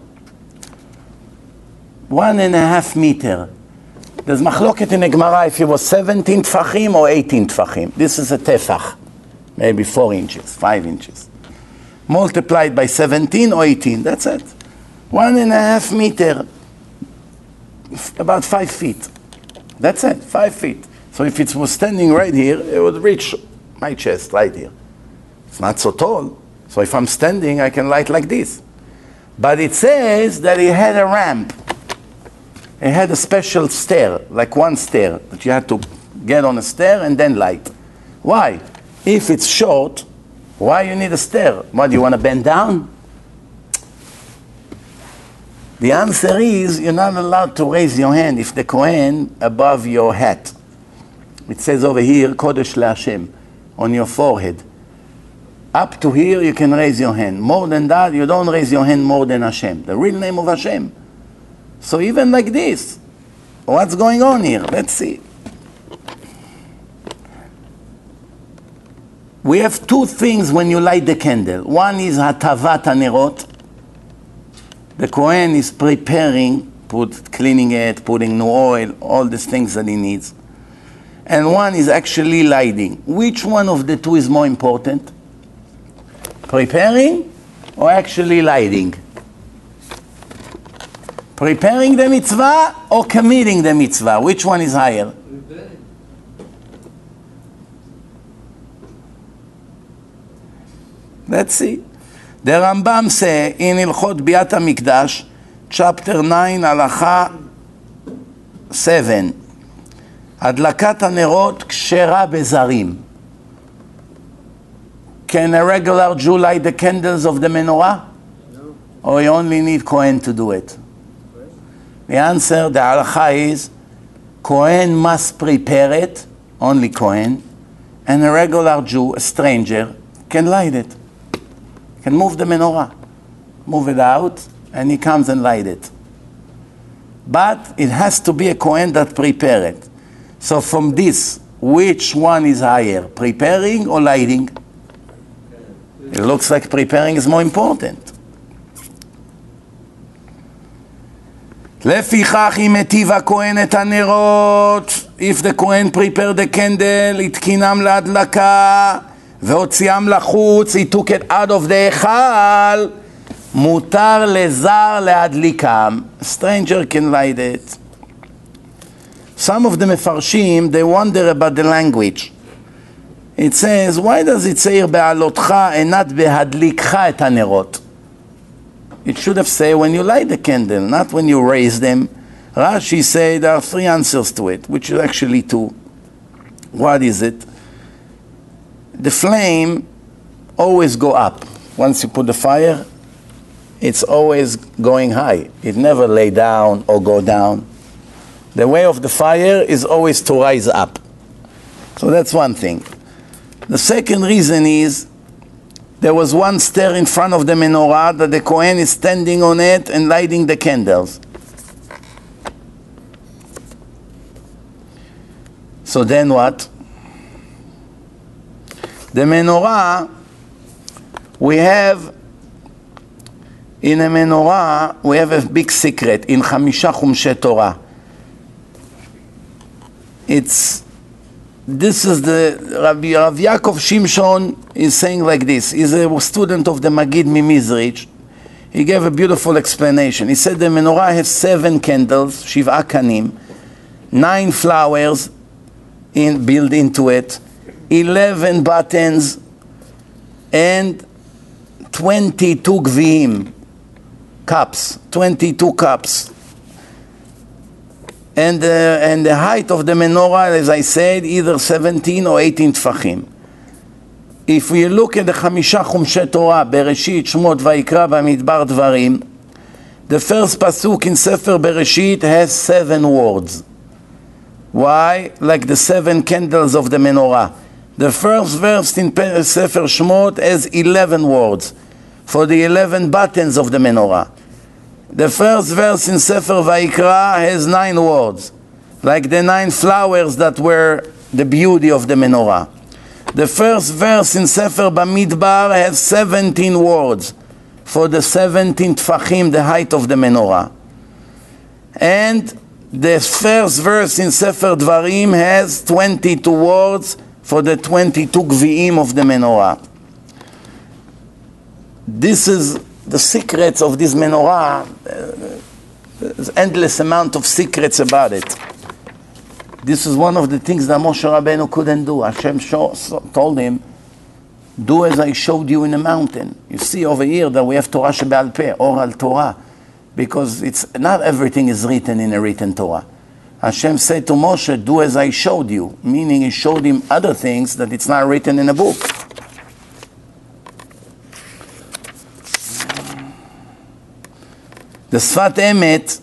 [SPEAKER 1] One and a half meter. There's machloket in the Gemara if it was seventeen tfachim or eighteen tfachim. This is a tefach, maybe four inches, five inches. Multiplied by seventeen or eighteen, that's it. One and a half meter, about five feet. That's it, five feet. So if it was standing right here, it would reach my chest right here. It's not so tall. So if I'm standing, I can light like this. But it says that it had a ramp. It had a special stair, like one stair, that you had to get on a stair and then light. Why? If it's short, why you need a stair? What, do you want to bend down? The answer is, you're not allowed to raise your hand if the Kohen above your hat. It says over here, Kodesh LaHashem, on your forehead. Up to here, you can raise your hand. More than that, you don't raise your hand more than Hashem, the real name of Hashem. So even like this, what's going on here? Let's see. We have two things when you light the candle. One is hatavat hanerot. The Kohen is preparing, put, cleaning it, putting new oil, all these things that he needs. And one is actually lighting. Which one of the two is more important? Preparing or actually lighting? Preparing the mitzvah or committing the mitzvah? Which one is higher? Preparing. Let's see. The Rambam say in Ilchot Biat HaMikdash, chapter nine, halacha seven, הדלקת הנרות כשרה בזרים. Can a regular Jew light the candles of the menorah? No. Or you only need Kohen to do it? The answer, the halacha is, Kohen must prepare it, only Kohen, and a regular Jew, a stranger, can light it. Can move the menorah, move it out, and he comes and light it. But it has to be a Kohen that prepare it. So from this, which one is higher, preparing or lighting? It looks like preparing is more important. לפיכך אם היטיב הכהן את הנרות, if the Kohen prepared the candle, התקינם להדלקה, והוציאם לחוץ, he took it out of the היכל, מותר לזר להדליקם. Stranger can light it. Some of the mefarshim, they wonder about the language. It says, why does it say be'alotcha and not behadlikcha et hanerot? It should have said when you light the candle, not when you raise them. Rashi said there are three answers to it, which is actually two. What is it? The flame always go up. Once you put the fire, it's always going high. It never lay down or go down. The way of the fire is always to rise up. So that's one thing. The second reason is there was one stair in front of the menorah that the Kohen is standing on it and lighting the candles. So then what? The menorah, we have, in a menorah, we have a big secret in Chamisha Chumshei Torah. It's, this is the, Rabbi Rav Yaakov Shimshon is saying like this. He's a student of the Magid Mimizrich. He gave a beautiful explanation. He said the menorah has seven candles, Shiv'a Kanim, nine flowers in, built into it, eleven buttons, and twenty-two gviim, cups, twenty-two cups. And, uh, and the height of the menorah, as I said, either seventeen or eighteen tfachim. If we look at the Chamisha Chumshei Torah, Bereshit, Shmot, Vayikra, Bamidbar, Dvarim, the first pasuk in Sefer Bereshit has seven words. Why? Like the seven candles of the menorah. The first verse in Sefer Shmot has eleven words for the eleven buttons of the menorah. The first verse in Sefer Vayikra has nine words, like the nine flowers that were the beauty of the menorah. The first verse in Sefer Bamidbar has seventeen words for the seventeen tfachim, the height of the menorah. And the first verse in Sefer Dvarim has twenty-two words for the twenty-two gviim of the menorah. This is the secrets of this menorah. Uh, there's endless amount of secrets about it. This is one of the things that Moshe Rabbeinu couldn't do. Hashem show, so, told him, do as I showed you in the mountain. You see over here that we have Torah Shebe'al Peh, oral Torah, because it's not everything is written in a written Torah. Hashem said to Moshe, do as I showed you, meaning he showed him other things that it's not written in a book. The Sfat Emet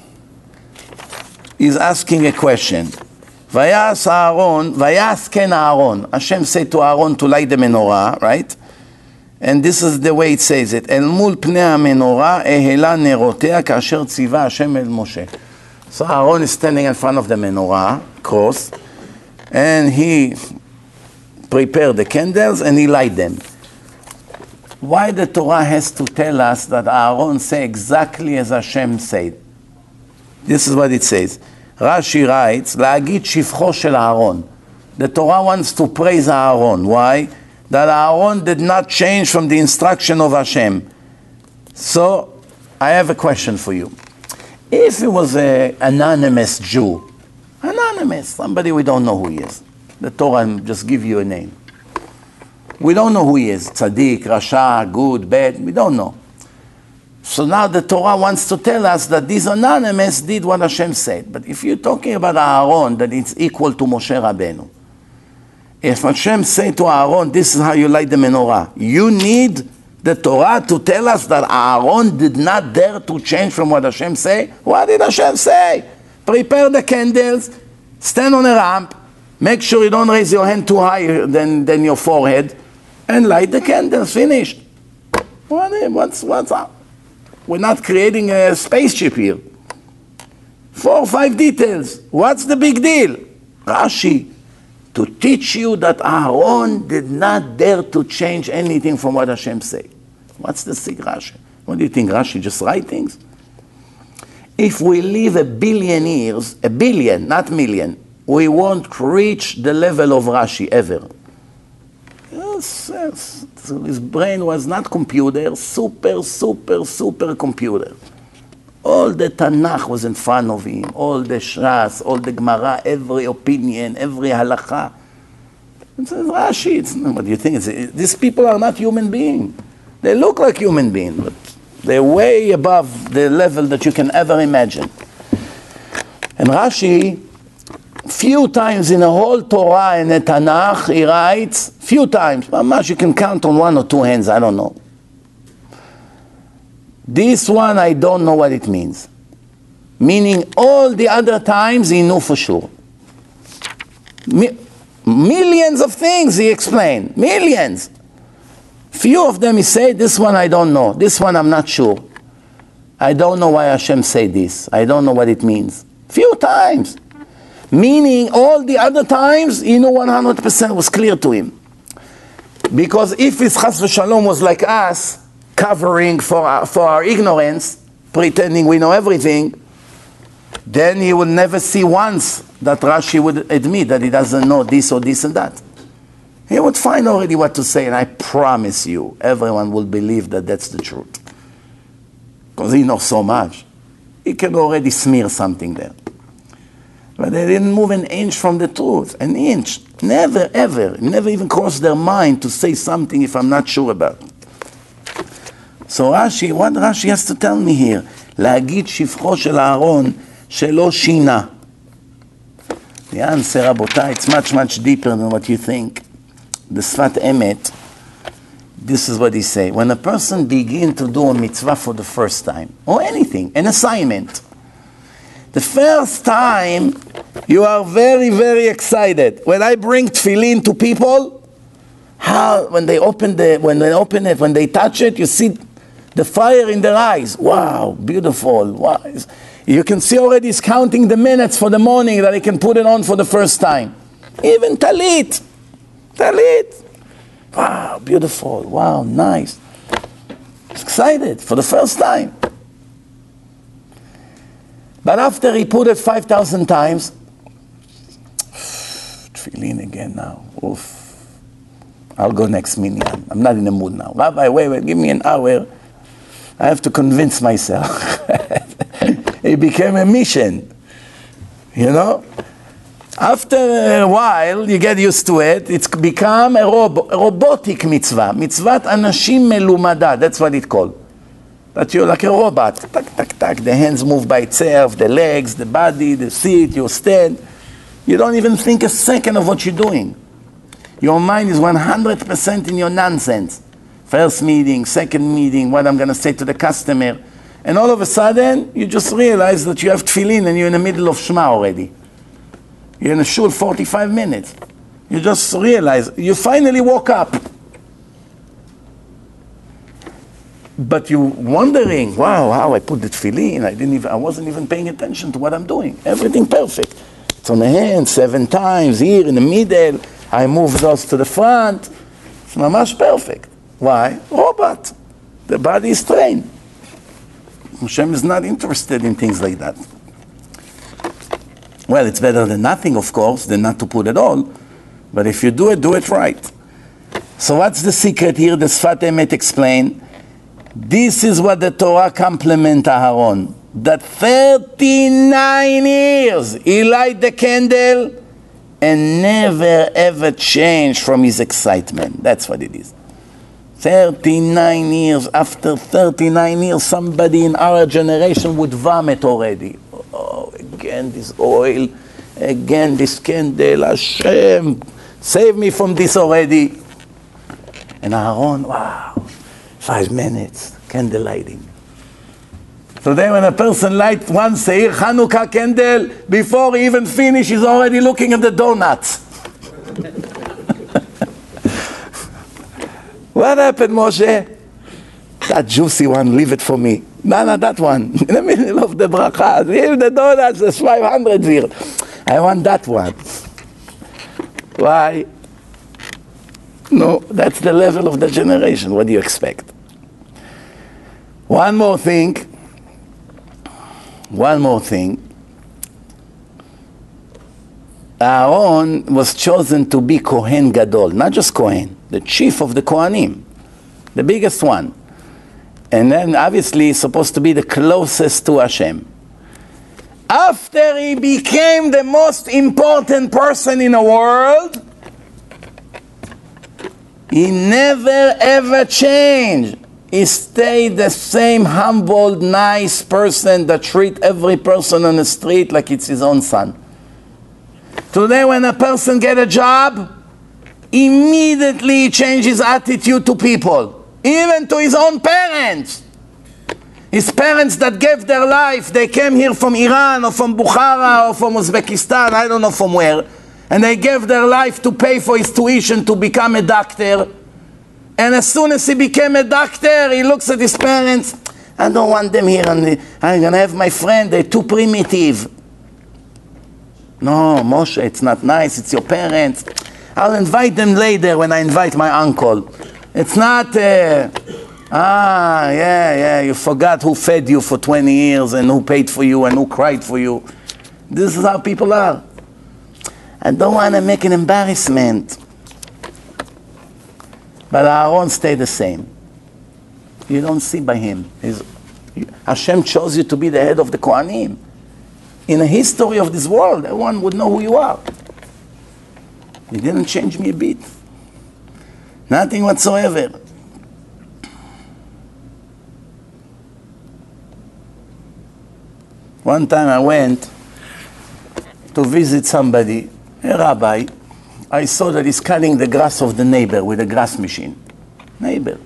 [SPEAKER 1] is asking a question. Vayas Aaron, Vayas ken Aaron. Hashem said to Aaron to light the menorah, right? And this is the way it says it. El mul pnei ha-menorah ehela nerotea kasher tziva Hashem el Moshe. So Aaron is standing in front of the menorah, cross, and he prepared the candles and he light them. Why the Torah has to tell us that Aaron say exactly as Hashem said? This is what it says. Rashi writes, להגיד שבחו של Aaron. The Torah wants to praise Aaron. Why? That Aaron did not change from the instruction of Hashem. So, I have a question for you. If it was an anonymous Jew, anonymous, somebody we don't know who he is, the Torah just give you a name. We don't know who he is, tzaddik, rasha, good, bad, we don't know. So now the Torah wants to tell us that this anonymous did what Hashem said. But if you're talking about Aaron, that it's equal to Moshe Rabbeinu. If Hashem said to Aaron, this is how you light the menorah, you need the Torah to tell us that Aaron did not dare to change from what Hashem said. What did Hashem say? Prepare the candles, stand on a ramp, make sure you don't raise your hand too high than, than your forehead, and light the candles, finished. What, what's, what's up? We're not creating a spaceship here. Four or five details. What's the big deal? Rashi, to teach you that Aaron did not dare to change anything from what Hashem said. What's the sig Rashi? What do you think, Rashi just write things? If we live a billion years, a billion, not million, we won't reach the level of Rashi ever. Yes, yes. So his brain was not computer, super, super, super computer. All the Tanakh was in front of him, all the Shas, all the Gemara, every opinion, every halacha. It's Rashi. It's, what do you think? It's, these people are not human beings. They look like human beings, but they're way above the level that you can ever imagine. And Rashi, few times in the whole Torah and the Tanakh, he writes, few times, mamash, you can count on one or two hands, I don't know. This one, I don't know what it means. Meaning all the other times, he knew for sure. Mi- millions of things he explained, millions. Few of them he said, this one I don't know, this one I'm not sure. I don't know why Hashem say this, I don't know what it means. Few times. Meaning all the other times, he knew one hundred percent was clear to him. Because if his chas v'shalom was like us, covering for our, for our ignorance, pretending we know everything, then he would never see once that Rashi would admit that he doesn't know this or this and that. He would find already what to say, and I promise you, everyone will believe that that's the truth. Because he knows so much. He can already smear something there. But they didn't move an inch from the truth. An inch. Never, ever. Never even crossed their mind to say something if I'm not sure about it. So Rashi, what Rashi has to tell me here? להגיד שבחו של אהרון שלא שינה. The answer, רבותיי, it's much, much deeper than what you think. The Sfat Emet, this is what he say. When a person begins to do a mitzvah for the first time, or anything, an assignment, the first time you are very, very excited. When I bring tefillin to people, how when they open the when they open it, when they touch it, you see the fire in their eyes. Wow, beautiful. Wow. You can see already he's counting the minutes for the morning that he can put it on for the first time. Even talit. Talit. Wow, beautiful. Wow, nice. He's excited for the first time. But after he put it five thousand times, tefillin again now. Oof. I'll go next minyan. I'm not in the mood now. Rabbi, wait, wait, give me an hour. I have to convince myself. It became a mission. You know? After a while, you get used to it. It's become a, robo- a robotic mitzvah. Mitzvat anashim melumada. That's what it's called. That you're like a robot. Tak, tak, tak. The hands move by itself, the legs, the body, the seat, you stand. You don't even think a second of what you're doing. Your mind is one hundred percent in your nonsense. First meeting, second meeting, what I'm going to say to the customer. And all of a sudden, you just realize that you have tefillin and you're in the middle of Shema already. You're in a shul forty-five minutes. You just realize, you finally woke up. But you're wondering, wow, how I put the tefillin, I didn't even, I wasn't even paying attention to what I'm doing. Everything perfect. It's on the hand, seven times, here in the middle. I move those to the front. It's mamash perfect. Why? Robot. The body is trained. Hashem is not interested in things like that. Well, it's better than nothing, of course, than not to put it all. But if you do it, do it right. So what's the secret here? The Sfat Emet explain. This is what the Torah complement Aharon. That thirty-nine years he light the candle and never ever changed from his excitement. That's what it is. thirty-nine years. After thirty-nine years, somebody in our generation would vomit already. Oh, again this oil, again this candle, Hashem, save me from this already. And Aaron, wow, five minutes, candle lighting. So then when a person lights one Seir Hanukkah candle, before he even finishes, he's already looking at the donuts. What happened, Moshe? That juicy one, leave it for me. No, no, that one. In the middle of the bracha. Leave the donuts, there's five hundred here. I want that one. Why? No, that's the level of the generation. What do you expect? One more thing. One more thing. Aaron was chosen to be Kohen Gadol, not just Kohen, the chief of the Kohanim, the biggest one. And then obviously he's supposed to be the closest to Hashem. After he became the most important person in the world, he never ever changed. He stayed the same humble, nice person that treats every person on the street like it's his own son. Today when a person gets a job, immediately he changes his attitude to people, even to his own parents. His parents that gave their life, they came here from Iran or from Bukhara or from Uzbekistan, I don't know from where, and they gave their life to pay for his tuition to become a doctor. And as soon as he became a doctor, he looks at his parents, I don't want them here, and I'm going to have my friend, they're too primitive. No, Moshe, it's not nice, it's your parents. I'll invite them later when I invite my uncle. It's not... Uh, Ah, yeah, yeah, you forgot who fed you for twenty years and who paid for you and who cried for you. This is how people are. I don't want to make an embarrassment. But Aaron stayed the same. You don't see by him. He's, Hashem chose you to be the head of the Kohanim. In the history of this world, everyone would know who you are. He didn't change me a bit. Nothing whatsoever. One time I went to visit somebody, a rabbi. I saw that he's cutting the grass of the neighbor with a grass machine. Neighbor.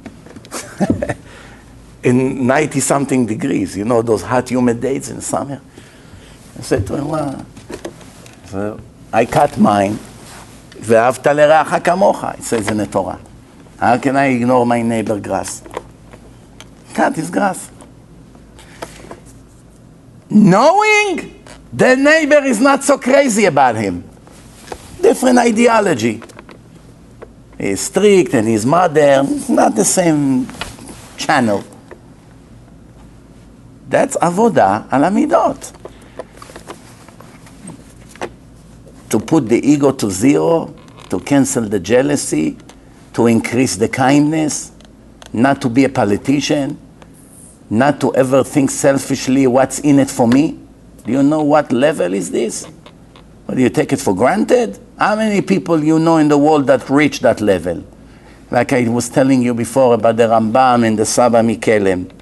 [SPEAKER 1] In ninety something degrees, you know, those hot humid days in summer. I said to him, well, so I cut mine. ואהבת לרעך כמוך, it says in the Torah. How can I ignore my neighbor grass? Cut his grass. Knowing the neighbor is not so crazy about him. Different ideology. He's strict and his mother, not the same channel. That's avodah al hamidot. To put the ego to zero, to cancel the jealousy, to increase the kindness, not to be a politician, not to ever think selfishly what's in it for me. Do you know what level is this? Or do you take it for granted? How many people you know in the world that reach that level? Like I was telling you before about the Rambam and the Saba Mikelem.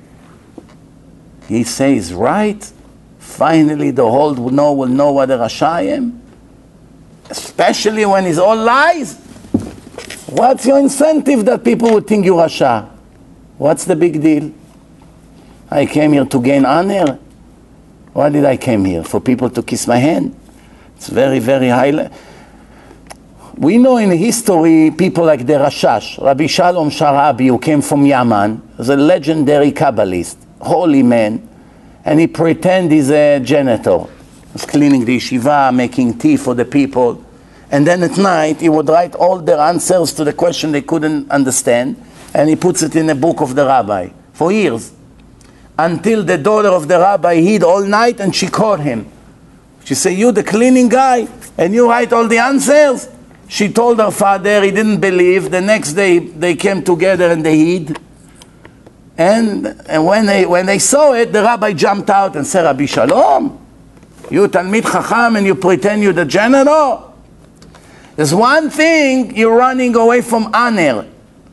[SPEAKER 1] He says, right, finally the whole will know, will know what a Rasha I am. Especially when it's all lies. What's your incentive that people would think you're Rasha? What's the big deal? I came here to gain honor. Why did I came here? For people to kiss my hand? It's very, very high. Le- we know in history people like the Rashash, Rabbi Shalom Sharabi, who came from Yemen, was a legendary Kabbalist, holy man, and he pretend he's a janitor. He was cleaning the yeshiva, making tea for the people. And then at night, he would write all their answers to the question they couldn't understand, and he puts it in a book of the rabbi for years. Until the daughter of the rabbi hid all night and she caught him. She said, you the cleaning guy and you write all the answers? She told her father, he didn't believe. The next day they came together and they hid. And, and when, they, when they saw it, the rabbi jumped out and said, Rabbi Shalom, you Talmid Chacham and you pretend you're the janitor? There's one thing, you're running away from honor.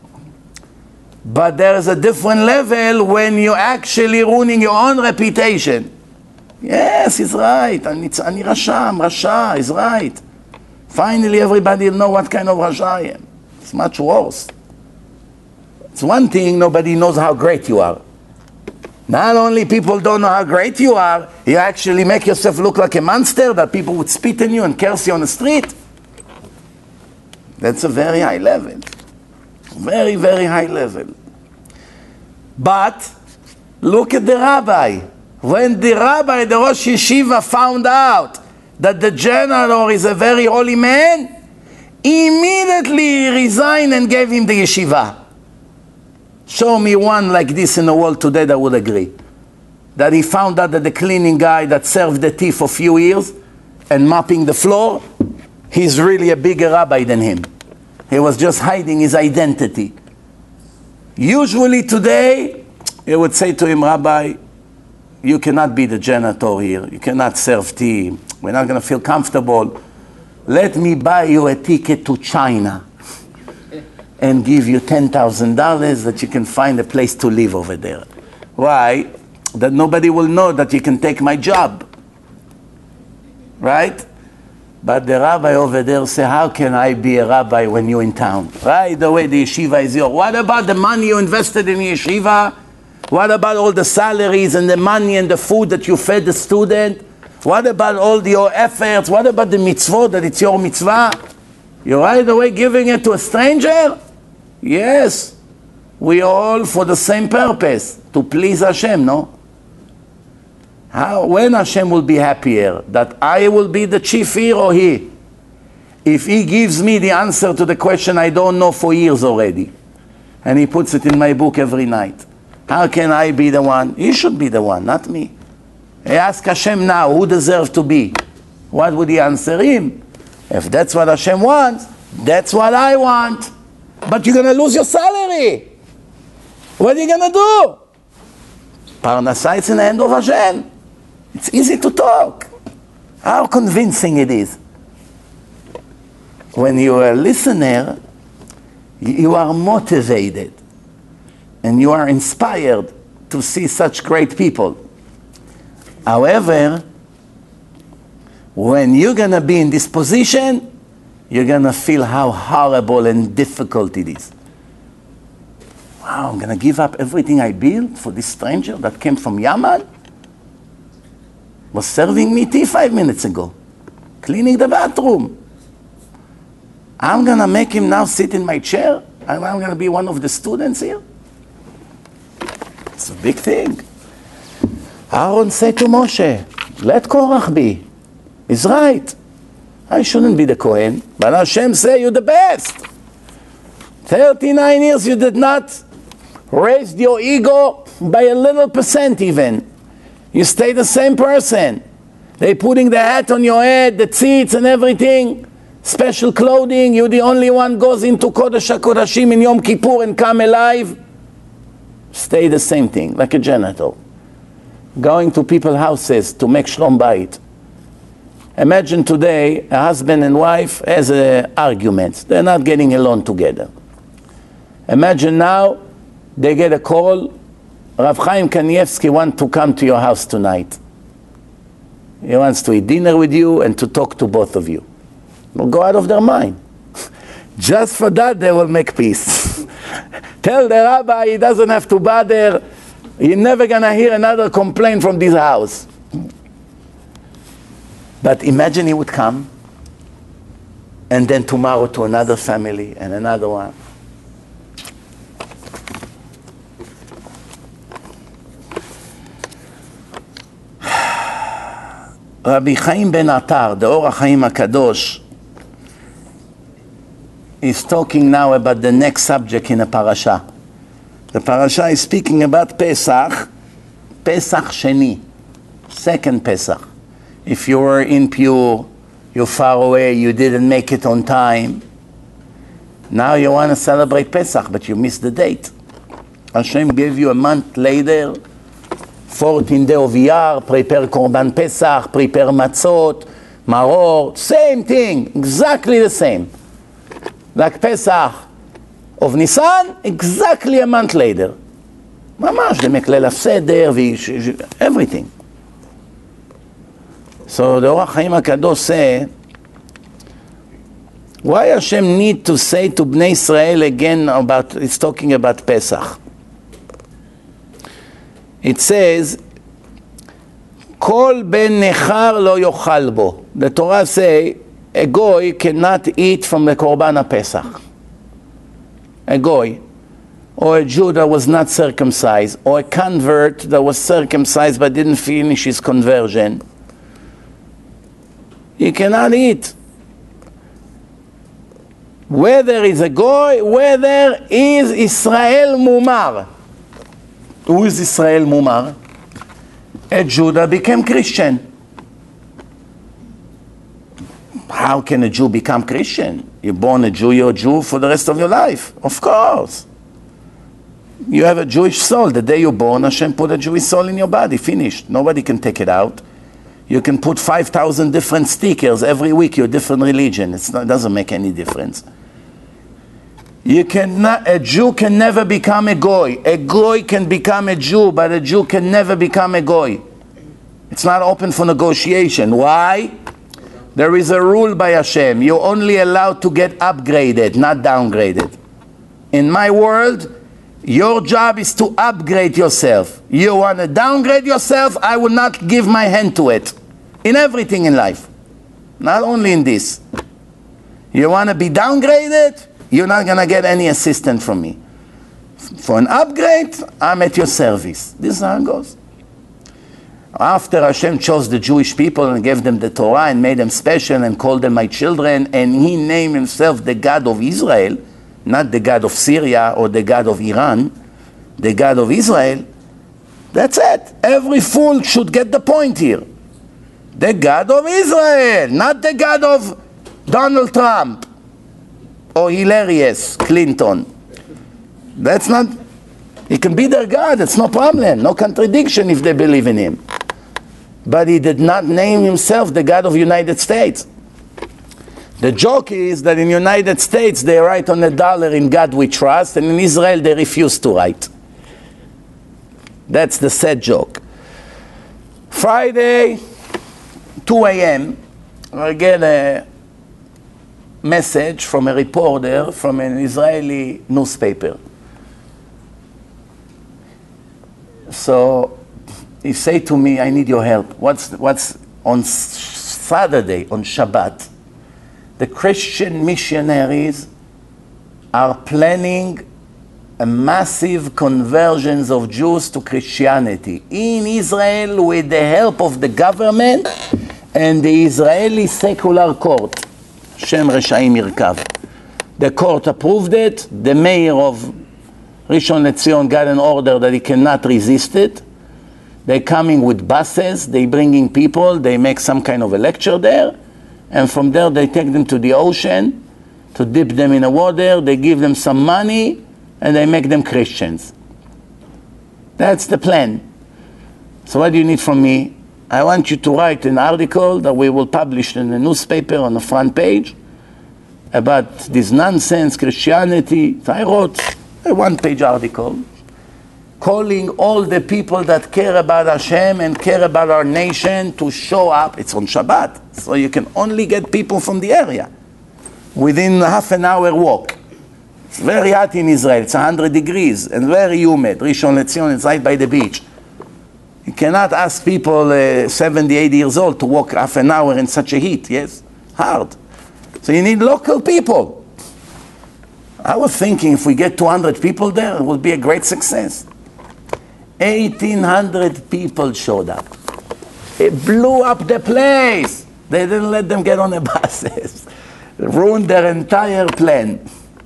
[SPEAKER 1] But there is a different level when you're actually ruining your own reputation. Yes, he's right. Ani Rasha, Rasha, he's right. Finally, everybody will know what kind of Rasha I am. It's much worse. It's one thing, nobody knows how great you are. Not only people don't know how great you are, you actually make yourself look like a monster that people would spit on you and curse you on the street. That's a very high level. Very, very high level. But look at the rabbi. When the rabbi, the Rosh Yeshiva, found out that the janitor is a very holy man, immediately he resigned and gave him the yeshiva. Show me one like this in the world today that would agree. That he found out that the cleaning guy that served the tea for a few years and mopping the floor, he's really a bigger rabbi than him. He was just hiding his identity. Usually today, you would say to him, Rabbi, you cannot be the janitor here. You cannot serve tea. We're not going to feel comfortable. Let me buy you a ticket to China and give you ten thousand dollars that you can find a place to live over there. Why? That nobody will know that you can take my job. Right? But the rabbi over there say, how can I be a rabbi when you're in town? Right? The way the yeshiva is yours. What about the money you invested in yeshiva? What about all the salaries and the money and the food that you fed the student? What about all the, your efforts? What about the mitzvot, that it's your mitzvah? You're right away giving it to a stranger? Yes. We all for the same purpose, to please Hashem, no? How, when Hashem will be happier? That I will be the chief here or he? If he gives me the answer to the question I don't know for years already, and he puts it in my book every night, how can I be the one? He should be the one, not me. I ask Hashem now, who deserves to be? What would he answer him? If that's what Hashem wants, that's what I want. But you're going to lose your salary. What are you going to do? Parnasai is in the hand of Hashem. It's easy to talk. How convincing it is. When you are a listener, you are motivated and you are inspired to see such great people. However, when you're going to be in this position, you're going to feel how horrible and difficult it is. Wow, I'm going to give up everything I built for this stranger that came from Yemen? Was serving me tea five minutes ago, cleaning the bathroom. I'm going to make him now sit in my chair, and I'm going to be one of the students here? It's a big thing. Aaron said to Moshe, let Korach be. He's right. I shouldn't be the Kohen, but Hashem say you're the best. thirty-nine years you did not raise your ego by a little percent even. You stay the same person. They putting the hat on your head, the tzitz and everything, special clothing. You're the only one goes into Kodesh HaKodashim in Yom Kippur and come alive. Stay the same thing, like a janitor. Going to people's houses to make shlom bayit. Imagine today a husband and wife has an argument. They're not getting along together. Imagine now they get a call, Rav Chaim Kanievsky wants to come to your house tonight. He wants to eat dinner with you and to talk to both of you. They'll go out of their mind. Just for that they will make peace. Tell the rabbi he doesn't have to bother. You're never going to hear another complaint from this house. But imagine he would come, and then tomorrow to another family and another one. Rabbi Chaim Ben Atar, the Or HaChaim HaKadosh, is talking now about the next subject in a parasha. The parasha is speaking about Pesach, Pesach Sheni, second Pesach. If you were impure, you're far away, you didn't make it on time, now you want to celebrate Pesach, but you missed the date. Hashem gave you a month later, fourteen day of Iyar, prepare Korban Pesach, prepare Matzot, Maror, same thing, exactly the same. Like Pesach of Nisan, exactly a month later. Mamash, they make Leil HaSeder, everything. So the Or HaChaim HaKadosh say, why Hashem need to say to Bnei Israel again about, it's talking about Pesach. It says, Kol ben nechar lo yochal bo. The Torah say, a goy cannot eat from the Korban HaPesach. A goy, or a Jew that was not circumcised, or a convert that was circumcised but didn't finish his conversion, he cannot eat. Whether he's a goy, whether is Israel Mumar. Who is Israel Mumar? A Jew that became Christian. How can a Jew become Christian? You're born a Jew, you're a Jew for the rest of your life. Of course. You have a Jewish soul. The day you're born, Hashem put a Jewish soul in your body. Finished. Nobody can take it out. You can put five thousand different stickers. Every week you're a different religion. It's not, it doesn't make any difference. You cannot, a Jew can never become a goy. A goy can become a Jew, but a Jew can never become a goy. It's not open for negotiation. Why? There is a rule by Hashem. You're only allowed to get upgraded, not downgraded. In my world, your job is to upgrade yourself. You want to downgrade yourself, I will not give my hand to it. In everything in life. Not only in this. You want to be downgraded, you're not going to get any assistance from me. For an upgrade, I'm at your service. This is how it goes. After Hashem chose the Jewish people and gave them the Torah and made them special and called them my children, and He named Himself the God of Israel, not the God of Syria or the God of Iran, the God of Israel, that's it. Every fool should get the point here. The God of Israel, not the God of Donald Trump or Hilarious Clinton. That's not, he can be their God, it's no problem, no contradiction if they believe in Him. But He did not name Himself the God of the United States. The joke is that in the United States they write on a dollar, in God we trust, and in Israel they refuse to write. That's the sad joke. Friday, two a m, I get a message from a reporter from an Israeli newspaper. So he said to me, I need your help. What's, what's on Saturday, on Shabbat, the Christian missionaries are planning a massive conversions of Jews to Christianity in Israel with the help of the government and the Israeli secular court. Shem Reshaim Yirkav. The court approved it. The mayor of Rishon LeZion got an order that he cannot resist it. They're coming with buses, they bringing people, they make some kind of a lecture there, and from there they take them to the ocean to dip them in the water, they give them some money, and they make them Christians. That's the plan. So what do you need from me? I want you to write an article that we will publish in the newspaper on the front page about this nonsense Christianity. So I wrote a one-page article calling all the people that care about Hashem and care about our nation to show up. It's on Shabbat, so you can only get people from the area within half an hour walk. It's very hot in Israel, it's one hundred degrees and very humid. Rishon LeZion is right by the beach. You cannot ask people uh, seventy, eighty years old to walk half an hour in such a heat, yes? Hard. So you need local people. I was thinking if we get two hundred people there, it would be a great success. eighteen hundred people showed up. It blew up the place. They didn't let them get on the buses. It ruined their entire plan.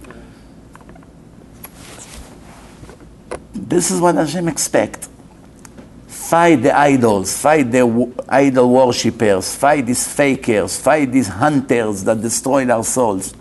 [SPEAKER 1] This is what Hashem expects. Fight the idols, fight the w- idol worshippers, fight these fakers, fight these hunters that destroyed our souls.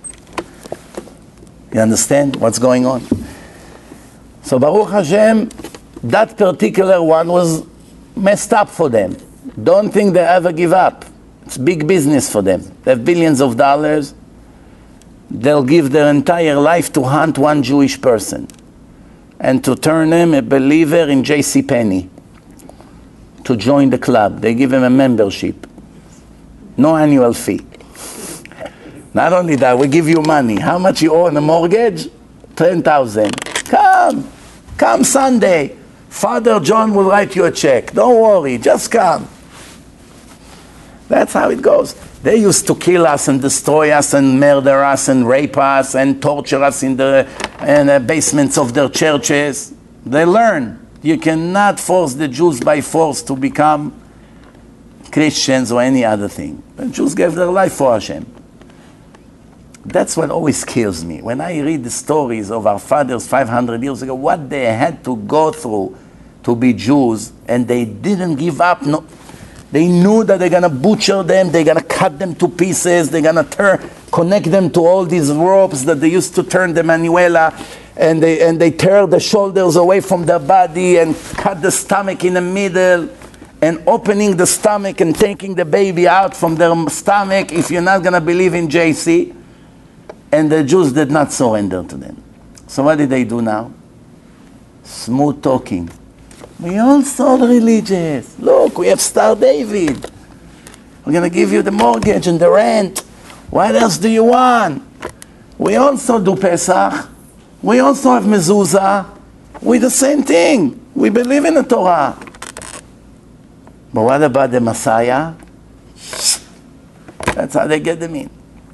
[SPEAKER 1] You understand what's going on? So Baruch Hashem, that particular one was messed up for them. Don't think they ever give up. It's big business for them. They have billions of dollars. They'll give their entire life to hunt one Jewish person and to turn him a believer in J C Penney, to join the club. They give him a membership. No annual fee. Not only that, we give you money. How much you owe on a mortgage? ten thousand. Come. Come Sunday. Father John will write you a check. Don't worry, just come. That's how it goes. They used to kill us and destroy us and murder us and rape us and torture us in the, in the basements of their churches. They learn. You cannot force the Jews by force to become Christians or any other thing. The Jews gave their life for Hashem. That's what always kills me. When I read the stories of our fathers five hundred years ago, what they had to go through to be Jews, and they didn't give up. No, they knew that they're going to butcher them, they're going to cut them to pieces, they're going to turn, connect them to all these ropes that they used to turn the manuela, and they, and they tear the shoulders away from their body and cut the stomach in the middle and opening the stomach and taking the baby out from their stomach, if you're not going to believe in J C. And the Jews did not surrender to them. So what did they do now? Smooth talking. We all so religious. Look, we have Star David. We're going to give you the mortgage and the rent. What else do you want? We also do Pesach. We also have mezuzah. We the same thing. We believe in the Torah. But what about the Messiah? That's how they get them in.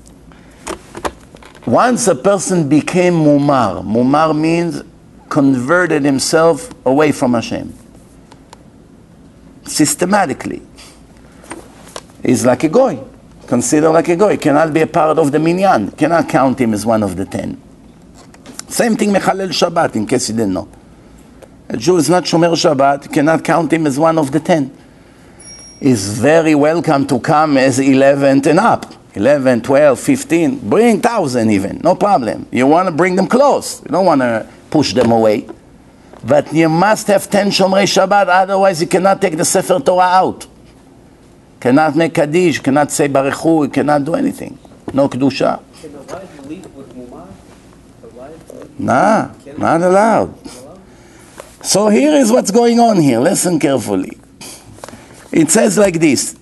[SPEAKER 1] Once a person became mumar, mumar means converted himself away from Hashem. Systematically. He's like a goy. Considered like a goy. Cannot be a part of the minyan. Cannot count him as one of the ten. Same thing Mechalel Shabbat, in case you didn't know. A Jew is not Shomer Shabbat, cannot count him as one of the ten. He's very welcome to come as eleventh and up. eleven, twelve, fifteen, bring one thousand even, no problem. You want to bring them close. You don't want to push them away. But you must have ten Shomrei Shabbat, otherwise you cannot take the Sefer Torah out. Cannot make Kaddish, cannot say Baruch Hu, you cannot do anything. No Kedusha.
[SPEAKER 2] Can the wife live with Mumar? The wife?
[SPEAKER 1] Nah, not allowed. So here is what's going on here. Listen carefully. It says like this.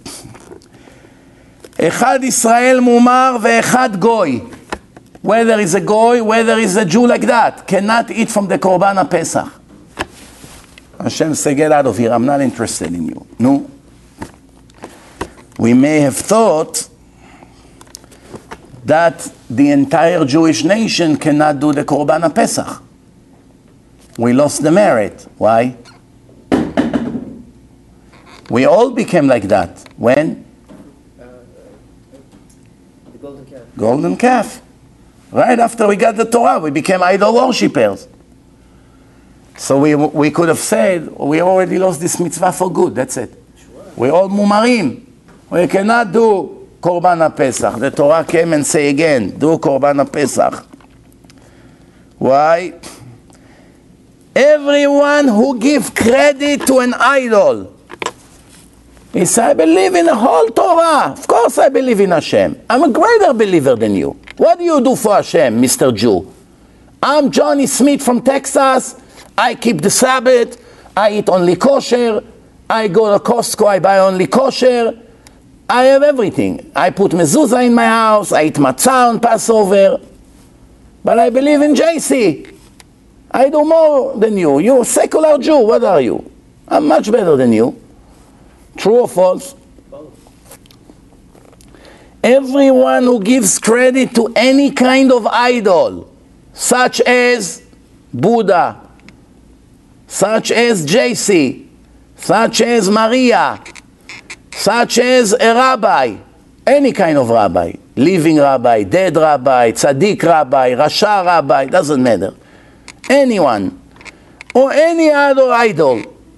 [SPEAKER 1] Echad Israel mumar ve'echad goy. Whether he's a goy, whether he's a Jew like that, cannot eat from the Korban Pesach. Hashem say, get out of here, I'm not interested in you. No. We may have thought that the entire Jewish nation cannot do the Korban Pesach. We lost the merit. Why? We all became like that. When?
[SPEAKER 2] Uh, uh, the golden calf.
[SPEAKER 1] Golden calf. Right after we got the Torah, we became idol worshippers. So we, we could have said, we already lost this mitzvah for good, that's it.
[SPEAKER 2] Sure.
[SPEAKER 1] We're all mumarim. We cannot do Korban Pesach. The Torah came and say again, do Korban Pesach. Why? Everyone who gives credit to an idol, he said, I believe in the whole Torah. Of course I believe in Hashem. I'm a greater believer than you. What do you do for Hashem, Mister Jew? I'm Johnny Smith from Texas. I keep the Sabbath. I eat only kosher. I go to Costco. I buy only kosher. I have everything. I put mezuzah in my house. I eat matzah on Passover. But I believe in J C. I do more than you. You're a secular Jew. What are you? I'm much better than you. True or false? Everyone who gives credit to any kind of idol, such as Buddha, such as J C, such as Maria, such as a rabbi, any kind of rabbi, living rabbi, dead rabbi, tzaddik rabbi, rasha rabbi, doesn't matter. Anyone, or any other idol,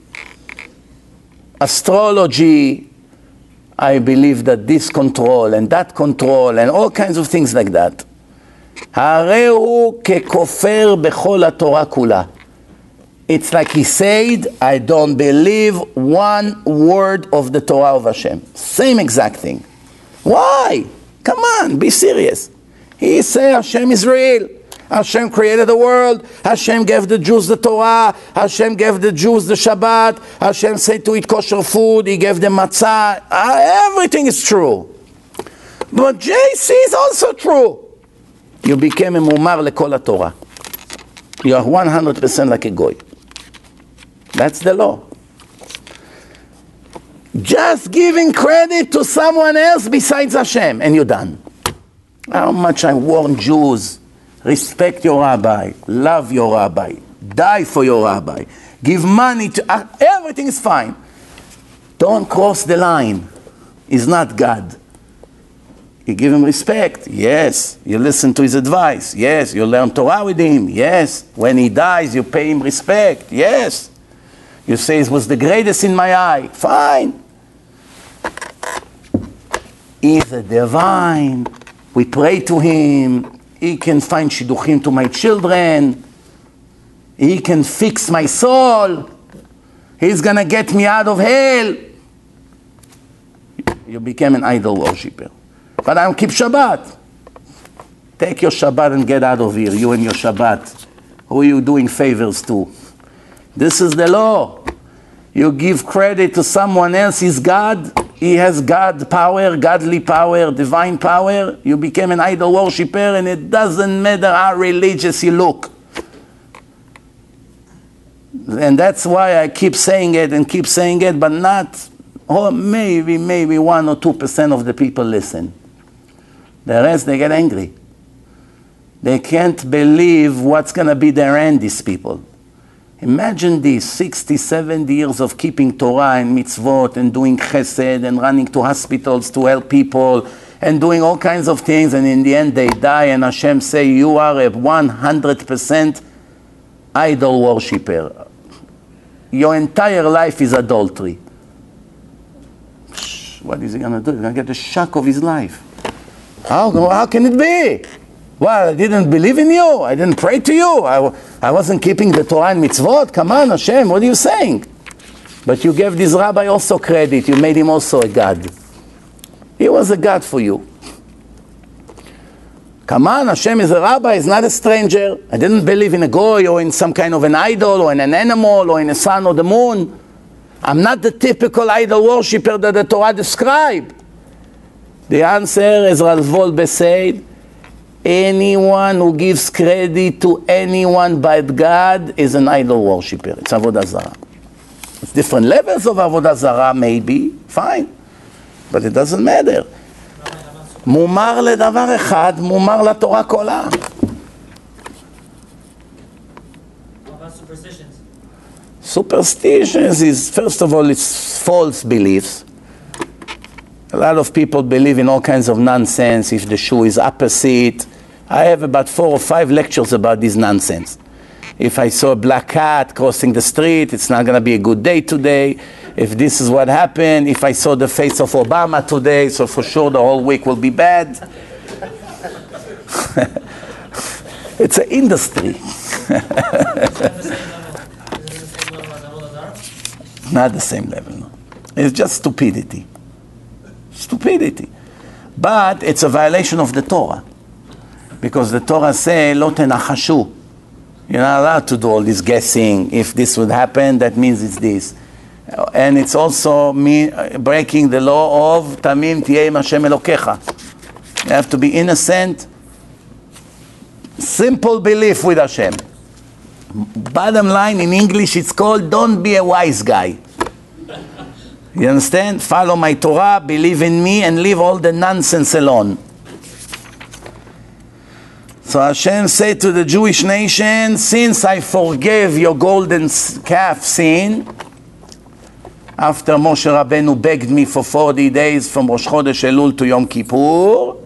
[SPEAKER 1] astrology, I believe that this control and that control and all kinds of things like that. הרי הוא ככופר בכל התורה כולה. It's like he said, I don't believe one word of the Torah of Hashem. Same exact thing. Why? Come on, be serious. He said Hashem is real. Hashem created the world. Hashem gave the Jews the Torah. Hashem gave the Jews the Shabbat. Hashem said to eat kosher food. He gave them matzah. Uh, everything is true. But J C is also true. You became a mumar lekol Torah. You are one hundred percent like a goy. That's the law. Just giving credit to someone else besides Hashem, and you're done. How much I warn Jews. Respect your rabbi, love your rabbi, die for your rabbi, give money to, uh, everything is fine. Don't cross the line. He's not God. You give him respect, yes. You listen to his advice, yes. You learn Torah with him, yes. When he dies, you pay him respect, yes. You say he was the greatest in my eye, fine. He's a divine. We pray to him. He can find shidduchim to my children. He can fix my soul. He's going to get me out of hell. You became an idol worshiper. But I don't keep Shabbat. Take your Shabbat and get out of here, you and your Shabbat. Who are you doing favors to? This is the law. You give credit to someone else, he's God. He has God power, godly power, divine power. You became an idol worshiper, and it doesn't matter how religious you look. And that's why I keep saying it and keep saying it, but not, or maybe, maybe one or two percent of the people listen. The rest, they get angry. They can't believe what's going to be their end, these people. Imagine this, sixty, seventy years of keeping Torah and mitzvot and doing chesed and running to hospitals to help people and doing all kinds of things, and in the end they die and Hashem say, you are a one hundred percent idol worshiper. Your entire life is adultery. What is he going to do? He's going to get the shock of his life. How, how can it be? Well, I didn't believe in you. I didn't pray to you. I, I wasn't keeping the Torah and mitzvot. Come on, Hashem, what are you saying? But you gave this rabbi also credit. You made him also a God. He was a God for you. Come on, Hashem is a rabbi, he's not a stranger. I didn't believe in a goy or in some kind of an idol or in an animal or in a sun or the moon. I'm not the typical idol worshiper that the Torah describes. The answer, as Rav Wolbe said, anyone who gives credit to anyone but God is an idol worshiper. It's Avodah Zarah. It's different levels of Avodah Zarah, maybe, fine. But it doesn't matter. מומר לדבר אחד, מומר לתורה כולה.
[SPEAKER 2] What about superstitions?
[SPEAKER 1] Superstitions is, first of all, it's false beliefs. A lot of people believe in all kinds of nonsense. If the shoe is opposite, I have about four or five lectures about this nonsense. If I saw a black cat crossing the street, it's not going to be a good day today. If this is what happened, if I saw the face of Obama today, so for sure the whole week will be bad. It's an industry. Not the same level, no. It's just stupidity. Stupidity. But it's a violation of the Torah. Because the Torah says, lo tenachashu. You're not allowed to do all this guessing. If this would happen, that means it's this. And it's also me breaking the law of Tamim Tiyeh Im Hashem Elokecha. You have to be innocent. Simple belief with Hashem. Bottom line, in English, it's called, don't be a wise guy. You understand? Follow my Torah, believe in me, and leave all the nonsense alone. So Hashem said to the Jewish nation, since I forgave your golden calf sin, after Moshe Rabbeinu begged me for forty days from Rosh Chodesh Elul to Yom Kippur,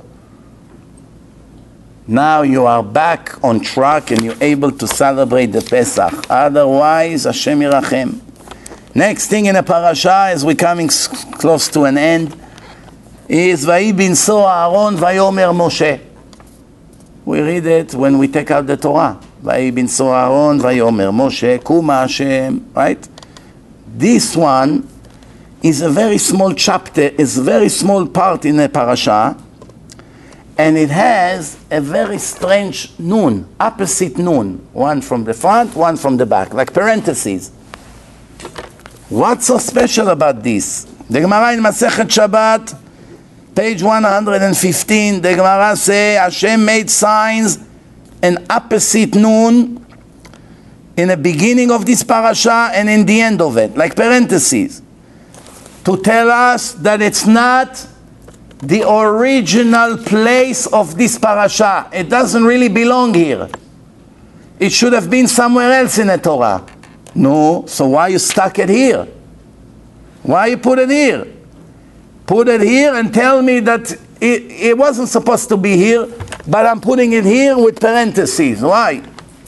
[SPEAKER 1] now you are back on track and you're able to celebrate the Pesach. Otherwise, Hashem Yirachem. Next thing in the parasha, as we're coming close to an end, is Vayi binso Aaron Vayomer Moshe. We read it when we take out the Torah. Vayi binso Aaron Vayomer Moshe Kuma Hashem. Right? This one is a very small chapter, is a very small part in the parasha, and it has a very strange nun, opposite nun, one from the front, one from the back, like parentheses. What's so special about this? The Gemara in Masechet Shabbat, page one hundred fifteen, the Gemara says Hashem made signs an opposite nun in the beginning of this parasha and in the end of it, like parentheses, to tell us that it's not the original place of this parasha. It doesn't really belong here. It should have been somewhere else in the Torah. No, so why you stuck it here? Why you put it here? Put it here and tell me that it, it wasn't supposed to be here, but I'm putting it here with parentheses. Why?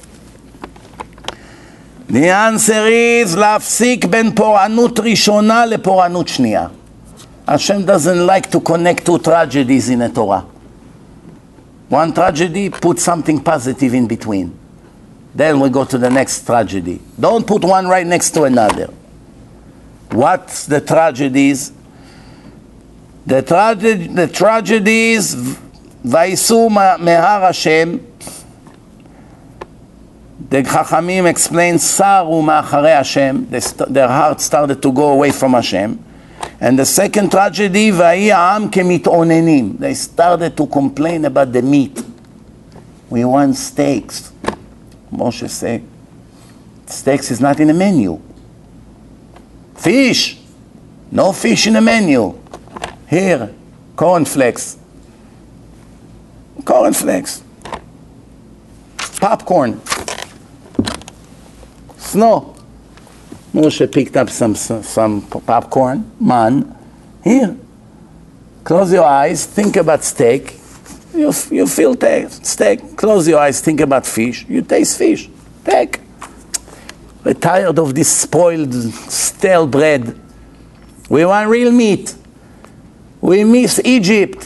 [SPEAKER 1] The answer is להפסיק בין פורענות ראשונה לפורענות שנייה. Hashem doesn't like to connect two tragedies in the Torah. One tragedy, put something positive in between. Then we go to the next tragedy. Don't put one right next to another. What's the tragedies? The, trage- the tragedies, Vaisu Mehar Hashem. The Chachamim explain, Saru Ma'acharei Hashem. They st- their hearts started to go away from Hashem. And the second tragedy, Vayi Ha'am Kemit'onenim. They started to complain about the meat. We want steaks. Moshe say, steaks is not in the menu. Fish. No fish in the menu. Here, cornflakes. Cornflakes. Popcorn. Snow. Moshe picked up some, some, some popcorn. Man. Here. Close your eyes. Think about steak. You, you feel taste, steak. Close your eyes. Think about fish. You taste fish. Take. We're tired of this spoiled, stale bread. We want real meat. We miss Egypt.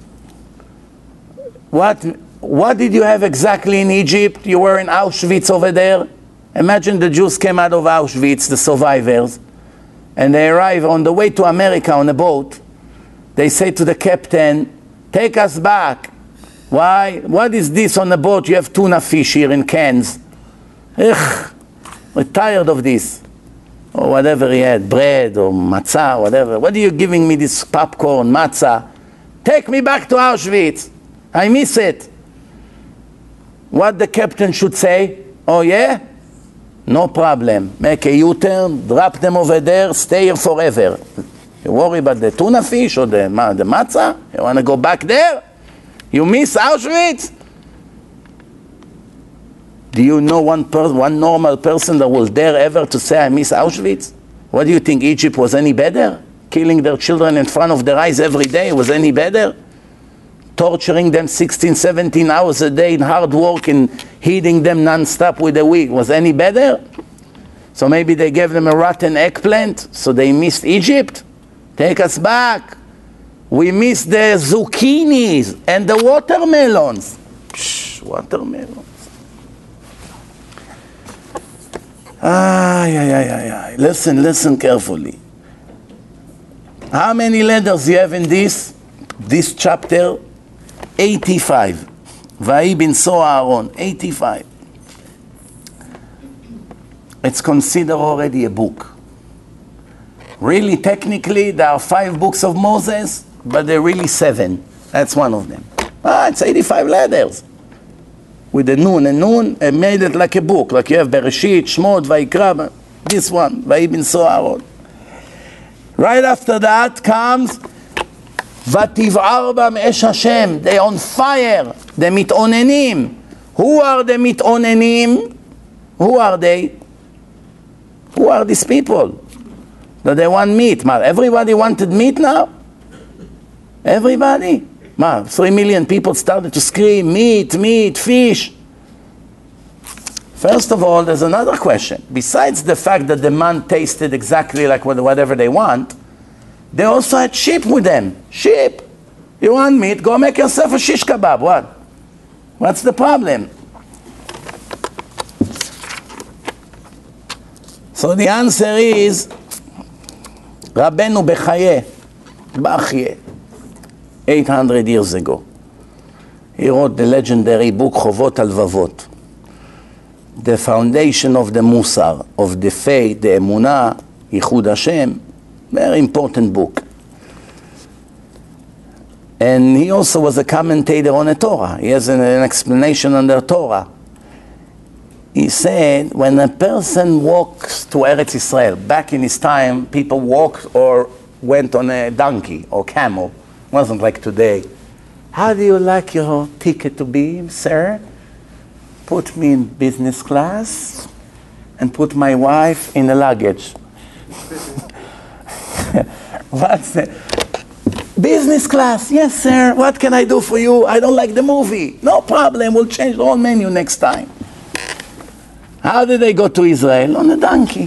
[SPEAKER 1] What, what did you have exactly in Egypt? You were in Auschwitz over there. Imagine the Jews came out of Auschwitz, the survivors, and they arrive on the way to America on a boat. They say to the captain, take us back. Why? What is this on the boat? You have tuna fish here in cans. Ugh, we're tired of this. Or whatever he had, bread or matzah, whatever. What are you giving me this popcorn, matzah? Take me back to Auschwitz. I miss it. What the captain should say? Oh yeah? No problem. Make a U-turn, drop them over there, stay here forever. You worry about the tuna fish or the, the matzah? You want to go back there? You miss Auschwitz? Do you know one per- one normal person that will dare ever to say, I miss Auschwitz? What do you think, Egypt was any better? Killing their children in front of their eyes every day was any better? Torturing them sixteen, seventeen hours a day in hard work and heating them non-stop with a week was any better? So maybe they gave them a rotten eggplant, so they missed Egypt? Take us back. We missed the zucchinis and the watermelons. Psh, watermelons. Ay, ay, ay, ay, ay. Listen, listen carefully. How many letters you have in this? This chapter? eighty-five. Vayi binso Aaron, eighty-five. It's considered already a book. Really, technically, there are five books of Moses, but there are really seven. That's one of them. Ah, it's eighty-five letters. With the Nun and Nun, and made it like a book. Like you have Bereshit, Shmot, Vayikra, this one, Vayi binso Aaron. Right after that comes Vativ'ar bam esh Hashem. They're on fire. The mit'onenim. Who are the mit'onenim? Who are they? Who are these people that they want meat? Ma, everybody wanted meat now? Everybody? Ma, three million people started to scream, meat, meat, fish. First of all, there's another question. Besides the fact that the man tasted exactly like whatever they want, they also had sheep with them. Sheep. You want meat? Go make yourself a shish kebab. What? What's the problem? So the answer is Rabbeinu Bechaye, Bachye, eight hundred years ago. He wrote the legendary book Chovot Halvavot, the foundation of the Musar, of the faith, the Emunah, Yichud Hashem. Very important book. And he also was a commentator on the Torah. He has an, an explanation on the Torah. He said, when a person walks to Eretz Yisrael, back in his time, people walked or went on a donkey or camel. It wasn't like today. How do you like your ticket to be, sir? Put me in business class and put my wife in the luggage. What's the business class? Yes, sir. What can I do for you? I don't like the movie. No problem. We'll change the whole menu next time. How did they go to Israel? On a donkey.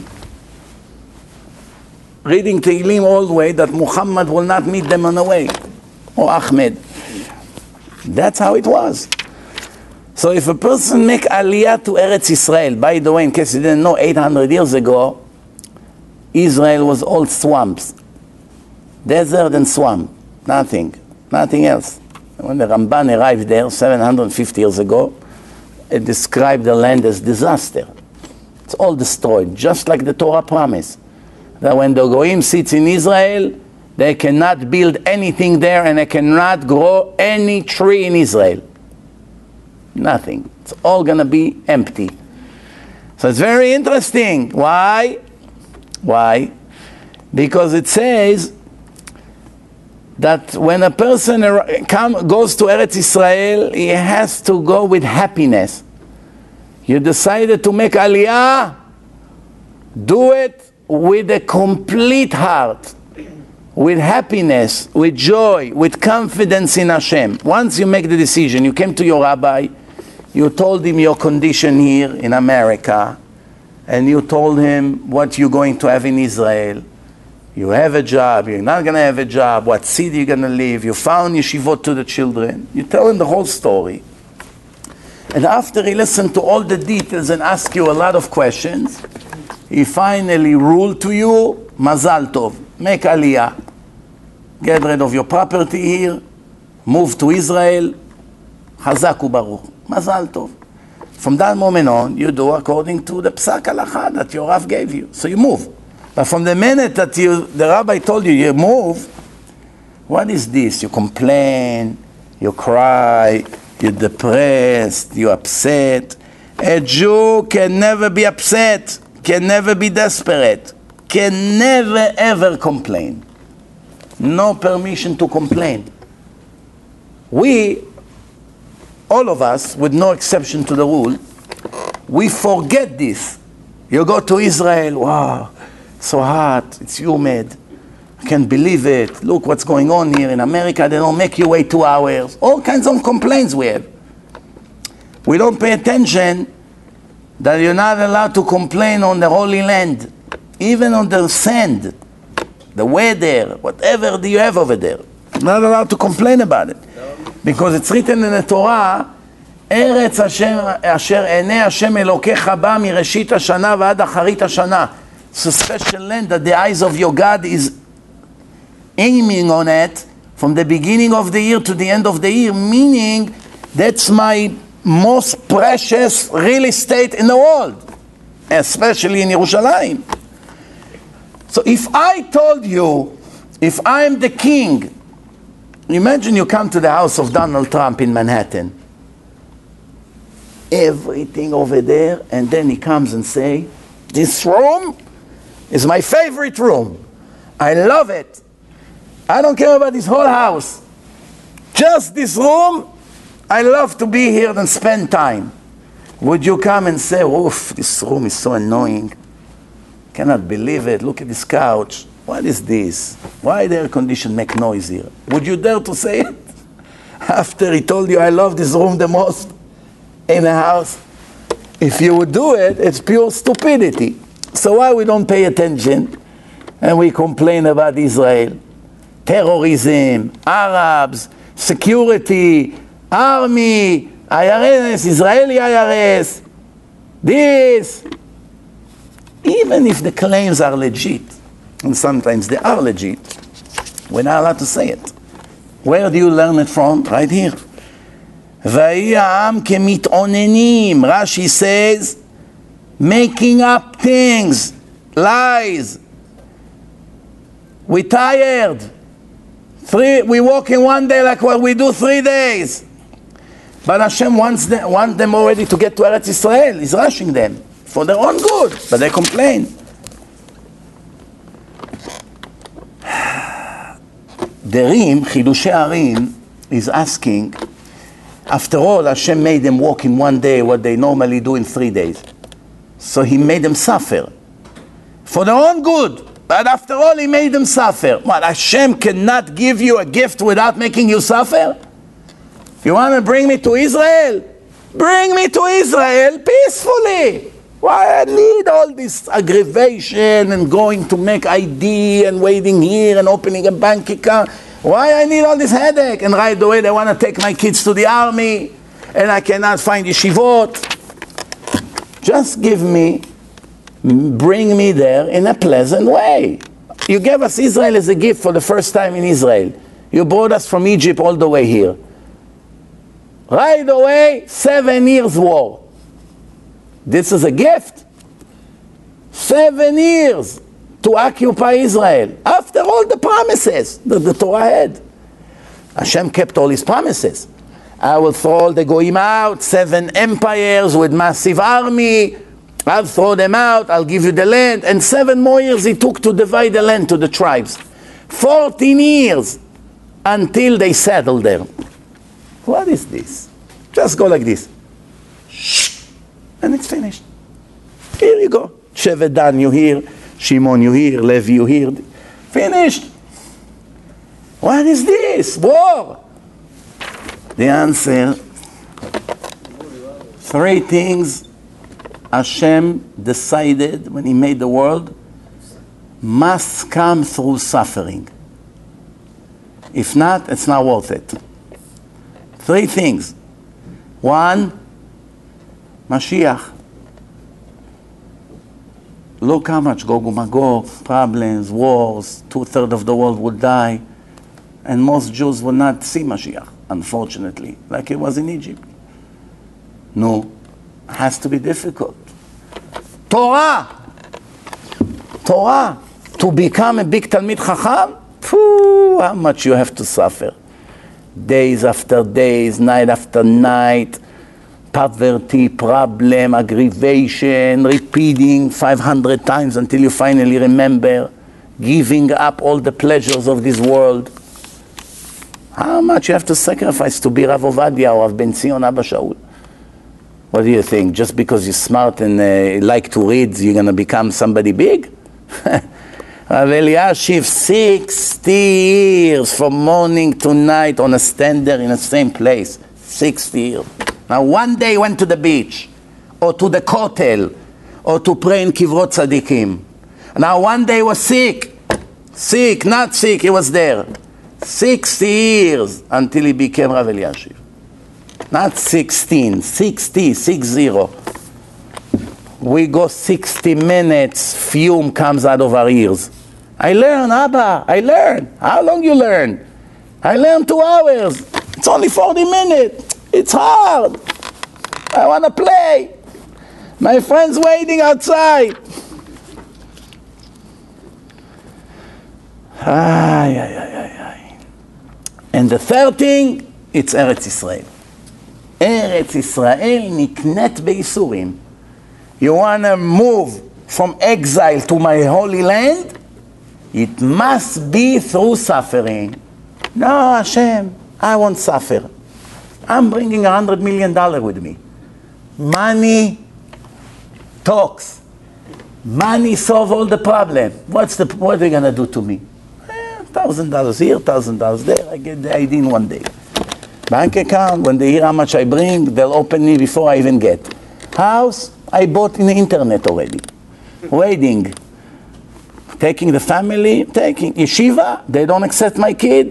[SPEAKER 1] Reading Tehillim all the way that Muhammad will not meet them on the way. Or Ahmed. That's how it was. So if a person make aliyah to Eretz Israel, by the way, in case you didn't know, eight hundred years ago, Israel was all swamps. Desert and swamp. Nothing. Nothing else. When the Ramban arrived there seven hundred fifty years ago, it described the land as disaster. It's all destroyed, just like the Torah promised. That when the Goyim sits in Israel, they cannot build anything there and they cannot grow any tree in Israel. Nothing. It's all going to be empty. So it's very interesting. Why? Why? Because it says that when a person come, goes to Eretz Israel, he has to go with happiness. You decided to make aliyah, do it with a complete heart, with happiness, with joy, with confidence in Hashem. Once you make the decision, you came to your rabbi, you told him your condition here in America, and you told him what you're going to have in Israel. You have a job, you're not going to have a job, what city you're going to live, you found yeshivot to the children. You tell him the whole story. And after he listened to all the details and asked you a lot of questions, he finally ruled to you, Mazal Tov, make aliyah. Get rid of your property here, move to Israel, Chazak u'Baruch. Mazal Tov. From that moment on, you do according to the Psak Halacha that your Rav gave you. So you move. But from the minute that you, the rabbi told you, you move, what is this? You complain, you cry, you're depressed, you're upset. A Jew can never be upset, can never be desperate, can never ever complain. No permission to complain. We, all of us, with no exception to the rule, we forget this. You go to Israel, wow, so hot, it's humid, I can't believe it, look what's going on here in America, they don't make you wait two hours. All kinds of complaints we have. We don't pay attention that you're not allowed to complain on the Holy Land, even on the sand, the weather, whatever do you have over there. You're not allowed to complain about it. Because it's written in the Torah, Eretz asher enei Hashem Elokecha ba mireshit hashana v'ad acharit hashana. It's a special land that the eyes of your God is aiming on it from the beginning of the year to the end of the year, meaning that's my most precious real estate in the world, especially in Yerushalayim. So if I told you, if I'm the king, imagine you come to the house of Donald Trump in Manhattan, everything over there, and then he comes and say, this room is my favorite room. I love it. I don't care about this whole house. Just this room, I love to be here and spend time. Would you come and say, oof, this room is so annoying. Cannot believe it. Look at this couch. What is this? Why the air condition make noise here? Would you dare to say it? After he told you, I love this room the most in the house. If you would do it, it's pure stupidity. So why we don't pay attention and we complain about Israel? Terrorism, Arabs, security, army, I R S, Israeli I R S, this. Even if the claims are legit, and sometimes they are legit, we're not allowed to say it. Where do you learn it from? Right here. ויהי העם כמתאוננים, Rashi says, making up things, lies. We're tired. Three, we walk in one day like what we do three days. But Hashem wants them, wants them already to get to Eretz Israel. He's rushing them for their own good, but they complain. The Rim, Chidushei Harim, is asking, after all, Hashem made them walk in one day what they normally do in three days. So he made them suffer for their own good. But after all, he made them suffer. What, Hashem cannot give you a gift without making you suffer? If you want to bring me to Israel, bring me to Israel peacefully. Why I need all this aggravation and going to make I D and waiting here and opening a bank account? Why I need all this headache? And right away they want to take my kids to the army. and I cannot find yeshivot. Just give me, bring me there in a pleasant way. You gave us Israel as a gift for the first time in Israel. You brought us from Egypt all the way here. Right away, seven years war. This is a gift. Seven years to occupy Israel. After all the promises that the Torah had. Hashem kept all his promises. I will throw all the goyim out, seven empires with massive army. I'll throw them out, I'll give you the land. And seven more years it took to divide the land to the tribes. Fourteen years until they settled there. What is this? Just go like this. And it's finished. Here you go. Shevet Dan, you hear. Shimon, you hear. Levi, you hear. Finished. What is this? War. The answer, three things Hashem decided when he made the world must come through suffering. If not, it's not worth it. Three things. One, Mashiach. Look how much Gog and Magog, problems, wars, two-thirds of the world would die, and most Jews would not see Mashiach, unfortunately, like it was in Egypt. No, it has to be difficult. Torah! Torah! To become a big Talmid Chacham? Phew, how much you have to suffer. Days after days, night after night, poverty, problem, aggravation, repeating five hundred times until you finally remember, giving up all the pleasures of this world. How much you have to sacrifice to be Rav Ovadia or Rav Ben Zion Abba Shaul? What do you think? Just because you're smart and uh, like to read, you're going to become somebody big? Rav Eliashiv, sixty years from morning to night on a stand there in the same place. sixty years. Now one day he went to the beach, or to the kotel, or to pray in Kivrot Tzadikim. Now one day he was sick. Sick, not sick, he was there. sixty years until he became Rav Eliashiv. Not sixteen, sixty, six zero. We go sixty minutes, fume comes out of our ears. I learn, Abba, I learn. How long you learn? I learn two hours. It's only forty minutes. It's hard. I want to play. My friend's waiting outside. Ay, ay, ay, ay, ay. And the third thing, it's Eretz Yisrael. Eretz Yisrael niknet beisurim. You want to move from exile to my holy land? It must be through suffering. No, Hashem, I won't suffer. I'm bringing a hundred million dollars with me. Money talks. Money solves all the problem. What's the, what are they going to do to me? Eh, thousand dollars here, thousand dollars there. I get the I D in one day. Bank account, when they hear how much I bring, they'll open me before I even get. House, I bought in the internet already. Waiting. Taking the family, taking yeshiva, they don't accept my kid.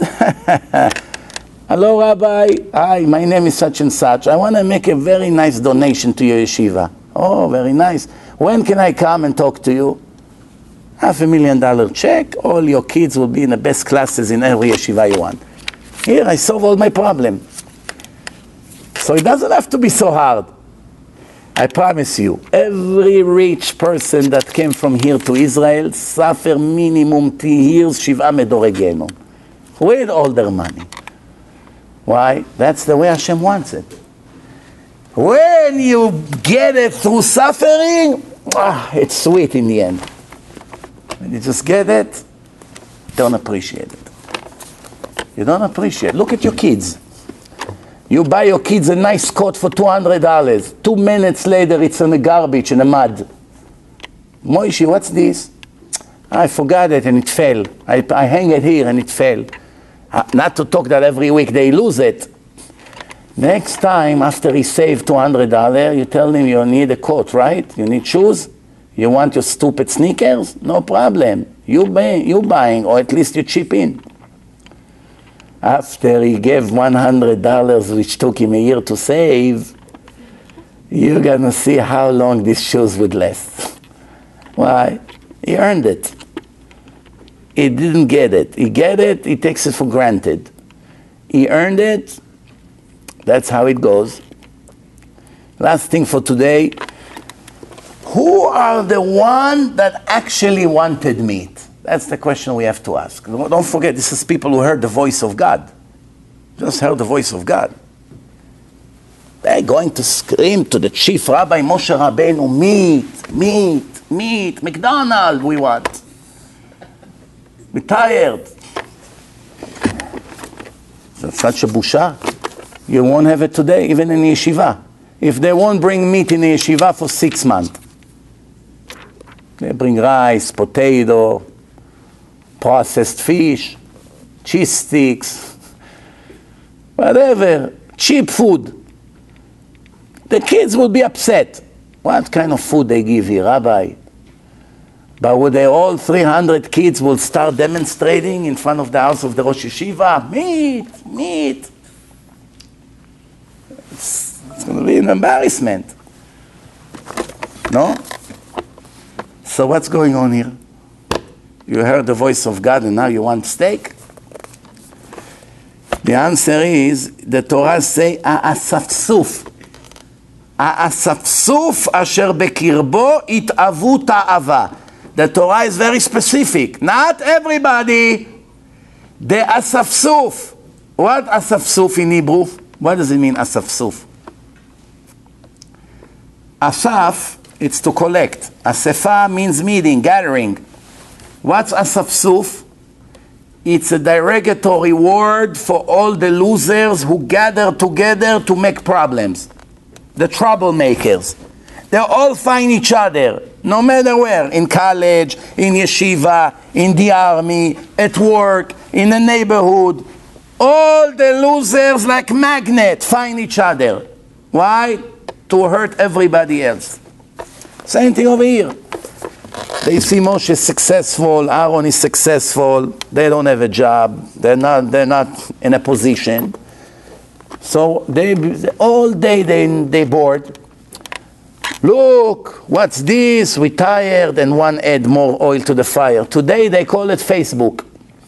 [SPEAKER 1] Hello, Rabbi. Hi, my name is such and such. I want to make a very nice donation to your yeshiva. Oh, very nice. When can I come and talk to you? Half a million dollar check. All your kids will be in the best classes in every yeshiva you want. Here, I solve all my problem. So it doesn't have to be so hard. I promise you, every rich person that came from here to Israel suffer minimum three years, shiva medorei gehenom, with all their money. Why? That's the way Hashem wants it. When you get it through suffering, ah, it's sweet in the end. When you just get it, don't appreciate it. You don't appreciate it. Look at your kids. You buy your kids a nice coat for two hundred dollars. Two minutes later, it's in the garbage, in the mud. Moishi, what's this? I forgot it and it fell. I, I hang it here and it fell. Uh, not to talk that every week they lose it. Next time, after he saved two hundred dollars, you tell him you need a coat, right? You need shoes? You want your stupid sneakers? No problem. You, buy, you buying, or at least you chip in. after he gave one hundred dollars, which took him a year to save, you're gonna see how long these shoes would last. Why? He earned it. He didn't get it. He get it, he takes it for granted. He earned it, that's how it goes. Last thing for today, who are the one that actually wanted meat? That's the question we have to ask. Don't forget, this is people who heard the voice of God. Just heard the voice of God. They're going to scream to the chief rabbi Moshe Rabbeinu, meat, meat, meat, McDonald's we want. We're tired. That's such a busha. You won't have it today, even in yeshiva. If they won't bring meat in the yeshiva for six months. They bring rice, potato, processed fish, cheese sticks, whatever, cheap food. The kids will be upset. What kind of food they give here, Rabbi? But would they all three hundred kids will start demonstrating in front of the house of the Rosh Yeshiva? Meat, meat. It's, it's going to be an embarrassment. No? So what's going on here? You heard the voice of God and now you want steak? The answer is, the Torah say, Ha'asafsuf. Ha'asafsuf asher bekirbo it'avu ta'ava. The Torah is very specific. Not everybody. The asafsuf. What asafsuf in Hebrew? What does it mean, asafsuf? Asaf, it's to collect. Asefa means meeting, gathering. What's asafsuf? It's a derogatory word for all the losers who gather together to make problems. The troublemakers. They all find each other, no matter where, in college, in yeshiva, in the army, at work, in the neighborhood. All the losers, like magnet, find each other. Why? To hurt everybody else. Same thing over here. They see Moshe successful, Aaron is successful, they don't have a job, they're not, they're not in a position. So they all day they they bored. Look, what's this? We tired, and one add more oil to the fire. Today they call it Facebook.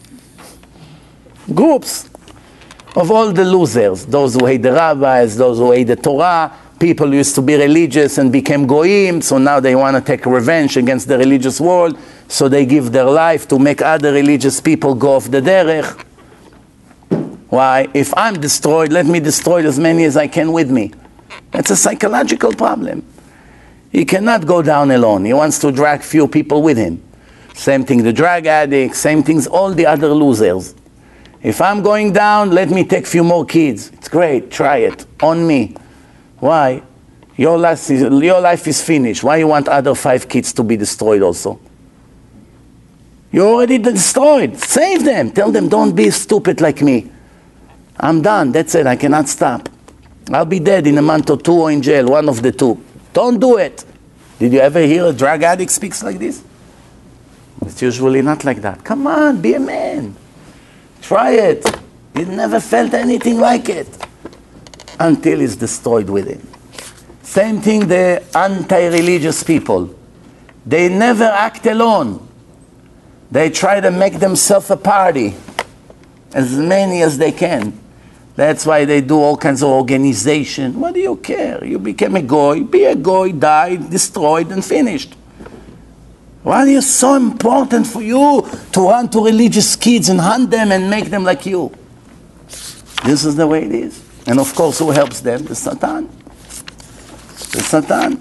[SPEAKER 1] Groups of all the losers, those who hate the rabbis, those who hate the Torah. People used to be religious and became goyim, so now they want to take revenge against the religious world, so they give their life to make other religious people go off the derech. Why? If I'm destroyed, let me destroy as many as I can with me. That's a psychological problem. He cannot go down alone. He wants to drag few people with him. Same thing the drug addicts, same things all the other losers. If I'm going down, let me take few more kids. It's great, try it, on me. Why? Your life is, your life is finished. Why you want other five kids to be destroyed also? You're already destroyed. Save them. Tell them, don't be stupid like me. I'm done. That's it. I cannot stop. I'll be dead in a month or two or in jail, one of the two. Don't do it. Did you ever hear a drug addict speaks like this? It's usually not like that. Come on, be a man. Try it. You never felt anything like it. Until it's destroyed with him. Same thing the anti-religious people. They never act alone. They try to make themselves a party. As many as they can. That's why they do all kinds of organization. What do you care? You became a goy, be a goy, died, destroyed, and finished. Why is it so important for you to run to religious kids and hunt them and make them like you? This is the way it is. And of course, who helps them? The Satan. The Satan.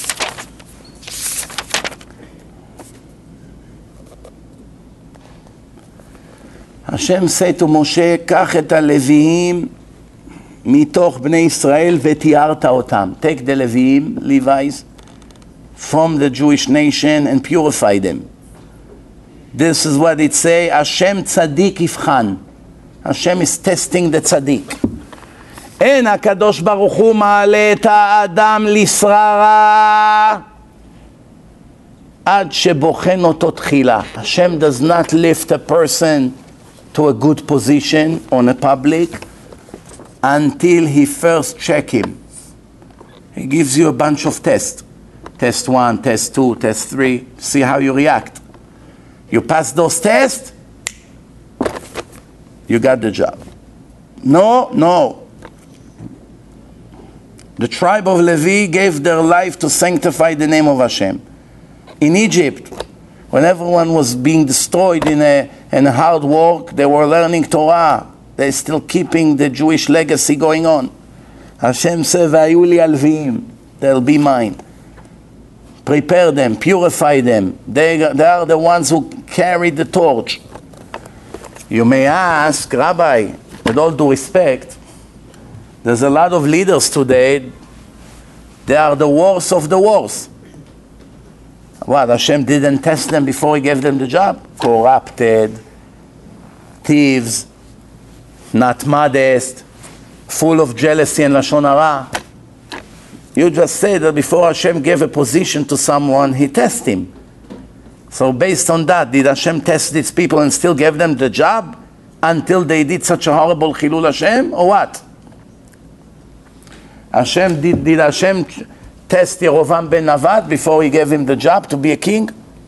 [SPEAKER 1] Hashem said to Moshe, קח את הלוויים מתוך בני ישראל ותיארת אותם. Take the Leviim, Levites, from the Jewish nation and purify them. This is what it say, Hashem tzaddik yivchan. Hashem is testing the tzaddik. אין הקדוש ברוך הוא מעלה את האדם לשררה עד שבוחן אותו תחילה. Hashem does not lift a person to a good position on a public until he first check him. He gives you a bunch of tests. Test one, test two, test three. See how you react. You pass those tests, you got the job. No, no. The tribe of Levi gave their life to sanctify the name of Hashem. In Egypt, when everyone was being destroyed in a, in a hard work, they were learning Torah. They're still keeping the Jewish legacy going on. Hashem said, "V'ayu li alviim," they'll be mine. Prepare them, purify them. They, they are the ones who carry the torch. You may ask, Rabbi, with all due respect, there's a lot of leaders today, they are the worst of the worst. What, Hashem didn't test them before he gave them the job? Corrupted, thieves, not modest, full of jealousy and lashon hara. You just say that before Hashem gave a position to someone, he tested him. So based on that, did Hashem test these people and still give them the job until they did such a horrible chilul Hashem, or what? Hashem did, did Hashem test Yerovam ben Nevat before he gave him the job to be a king?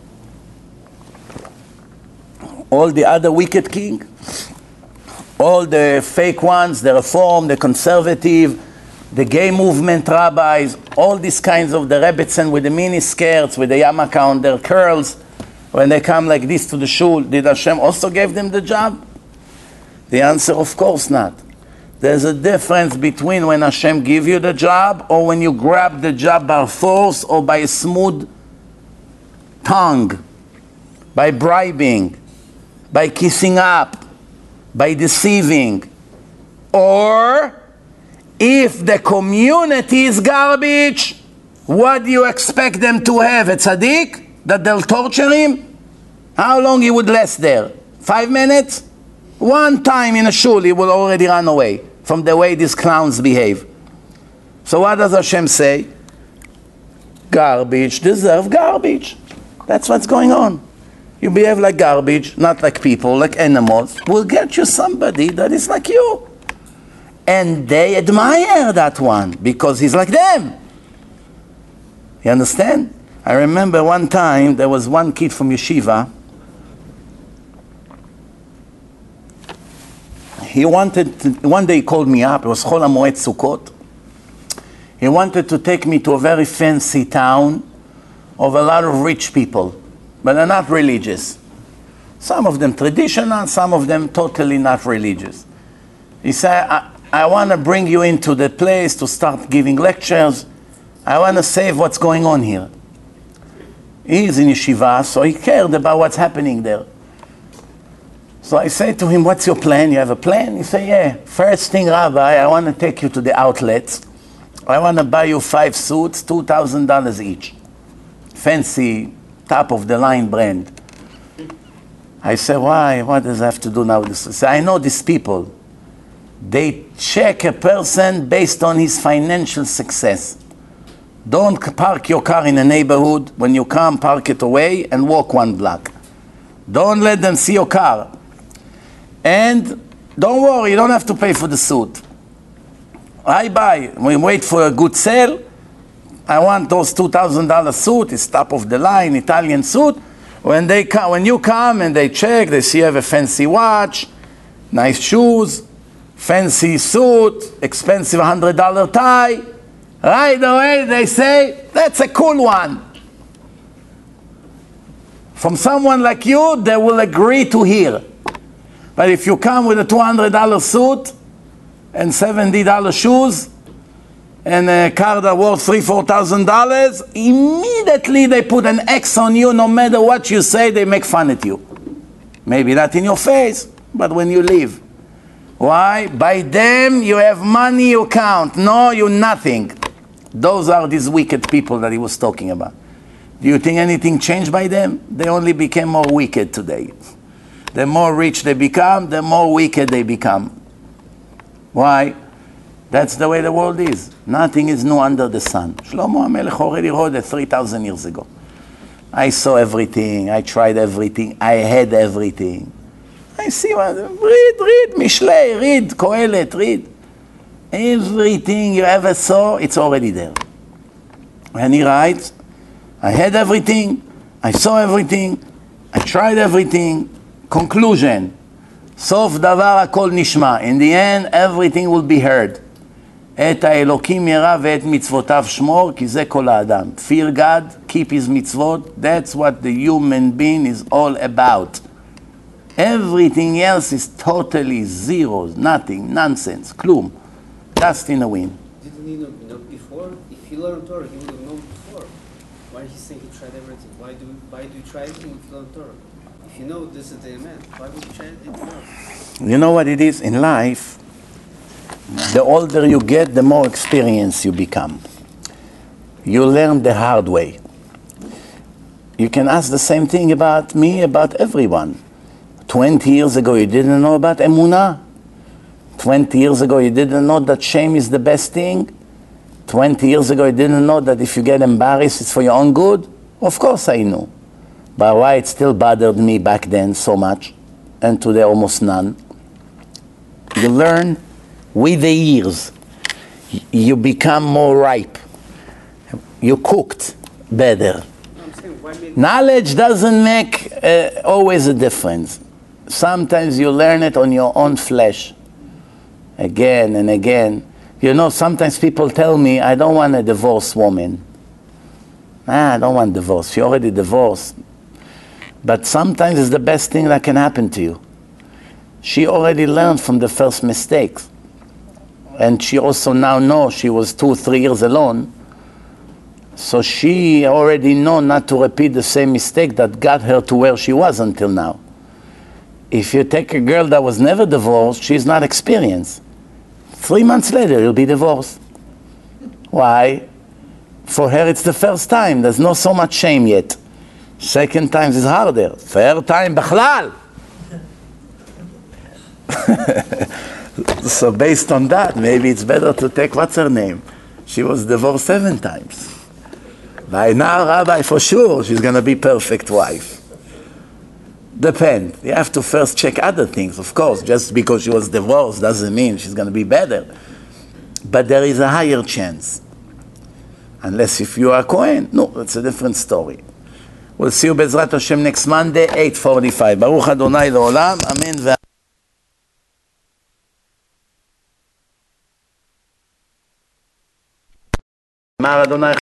[SPEAKER 1] All the other wicked king, all the fake ones, the reform, the conservative, the gay movement rabbis, all these kinds of the rebbetzin with the mini skirts, with the yarmulke on their curls, when they come like this to the shul, did Hashem also give them the job? The answer, of course not. There's a difference between when Hashem give you the job or when you grab the job by force or by a smooth tongue, by bribing, by kissing up, by deceiving, or if the community is garbage, what do you expect them to have? A tzaddik that they'll torture him? How long he would last there? Five minutes? One time in a shul he will already run away from the way these clowns behave. So what does Hashem say? Garbage deserve garbage. That's what's going on. You behave like garbage, not like people, like animals. We'll get you somebody that is like you. And they admire that one because he's like them. You understand? I remember one time there was one kid from yeshiva. He wanted to, one day he called me up, it was Chol HaMoed Sukkot. He wanted to take me to a very fancy town of a lot of rich people, but they're not religious. Some of them traditional, some of them totally not religious. He said, I, I want to bring you into the place to start giving lectures. I want to save what's going on here. He's in yeshiva, so he cared about what's happening there. So I say to him, what's your plan? You have a plan? He said, yeah. First thing, Rabbi, I want to take you to the outlets. I want to buy you five suits, two thousand dollars each. Fancy, top-of-the-line brand. I said, why? What does that have to do now with this? I said, I know these people. They check a person based on his financial success. Don't park your car in a neighborhood. When you come, park it away and walk one block. Don't let them see your car. And don't worry, you don't have to pay for the suit. I buy, we wait for a good sale. I want those two thousand dollars suit, it's top of the line, Italian suit. When they come, when you come and they check, they see you have a fancy watch, nice shoes, fancy suit, expensive one hundred dollar tie. Right away they say, that's a cool one. From someone like you, they will agree to hear. But if you come with a two hundred dollar suit and seventy dollar shoes and a car that worth three thousand, four thousand dollars, immediately they put an X on you. No matter what you say, they make fun at you. Maybe not in your face, but when you leave. Why? By them you have money, you count. No, you nothing. Those are these wicked people that he was talking about. Do you think anything changed by them? They only became more wicked today. The more rich they become, the more wicked they become. Why? That's the way the world is. Nothing is new under the sun. Shlomo HaMelech already wrote it three thousand years ago. I saw everything, I tried everything, I had everything. I see what, read, read, Mishlei, read, Kohelet, read. Everything you ever saw, it's already there. And he writes, I had everything, I saw everything, I tried everything. Conclusion, סוף דבר הכל נשמע. In the end, everything will be heard. את האלוקים ירא ואת מצוותיו שמור, כי זה כל האדם. Fear God, keep his mitzvot, that's what the human being is all about. Everything else is totally zero, nothing, nonsense, כלום. Dust in the wind.
[SPEAKER 2] Didn't he know, know before? If he learned Torah, he would have known before. Why did he say he tried everything? Why do why do you try everything if you learn Torah? If you know this is the Amen, why would you try anything else?
[SPEAKER 1] You know what it is in life? The older you get, the more experience you become. You learn the hard way. You can ask the same thing about me, about everyone. Twenty years ago, you didn't know about emunah. Twenty years ago, you didn't know that shame is the best thing. Twenty years ago, you didn't know that if you get embarrassed, it's for your own good. Of course I knew. But why it still bothered me back then so much, and today almost none. You learn with the years. You become more ripe. You cooked better. Knowledge doesn't make uh, always a difference. Sometimes you learn it on your own flesh. Again and again. You know, sometimes people tell me, I don't want a divorced woman. Ah, I don't want divorce. You're already divorced. But sometimes it's the best thing that can happen to you. She already learned from the first mistakes. And she also now knows she was two, three years alone. So she already knows not to repeat the same mistake that got her to where she was until now. If you take a girl that was never divorced, she's not experienced. Three months later, you'll be divorced. Why? For her, it's the first time. There's not so much shame yet. Second time is harder. Third time, בכלל. So based on that, maybe it's better to take, what's her name? She was divorced seven times. By now, Rabbi, for sure, she's going to be perfect wife. Depend. You have to first check other things, of course. Just because she was divorced doesn't mean she's going to be better. But there is a higher chance. Unless if you are Kohen, no, it's a different story. We'll see you Bezrat Hashem next Monday, eight forty-five. Baruch Adonai Le'olam, Amen. אמר אדוני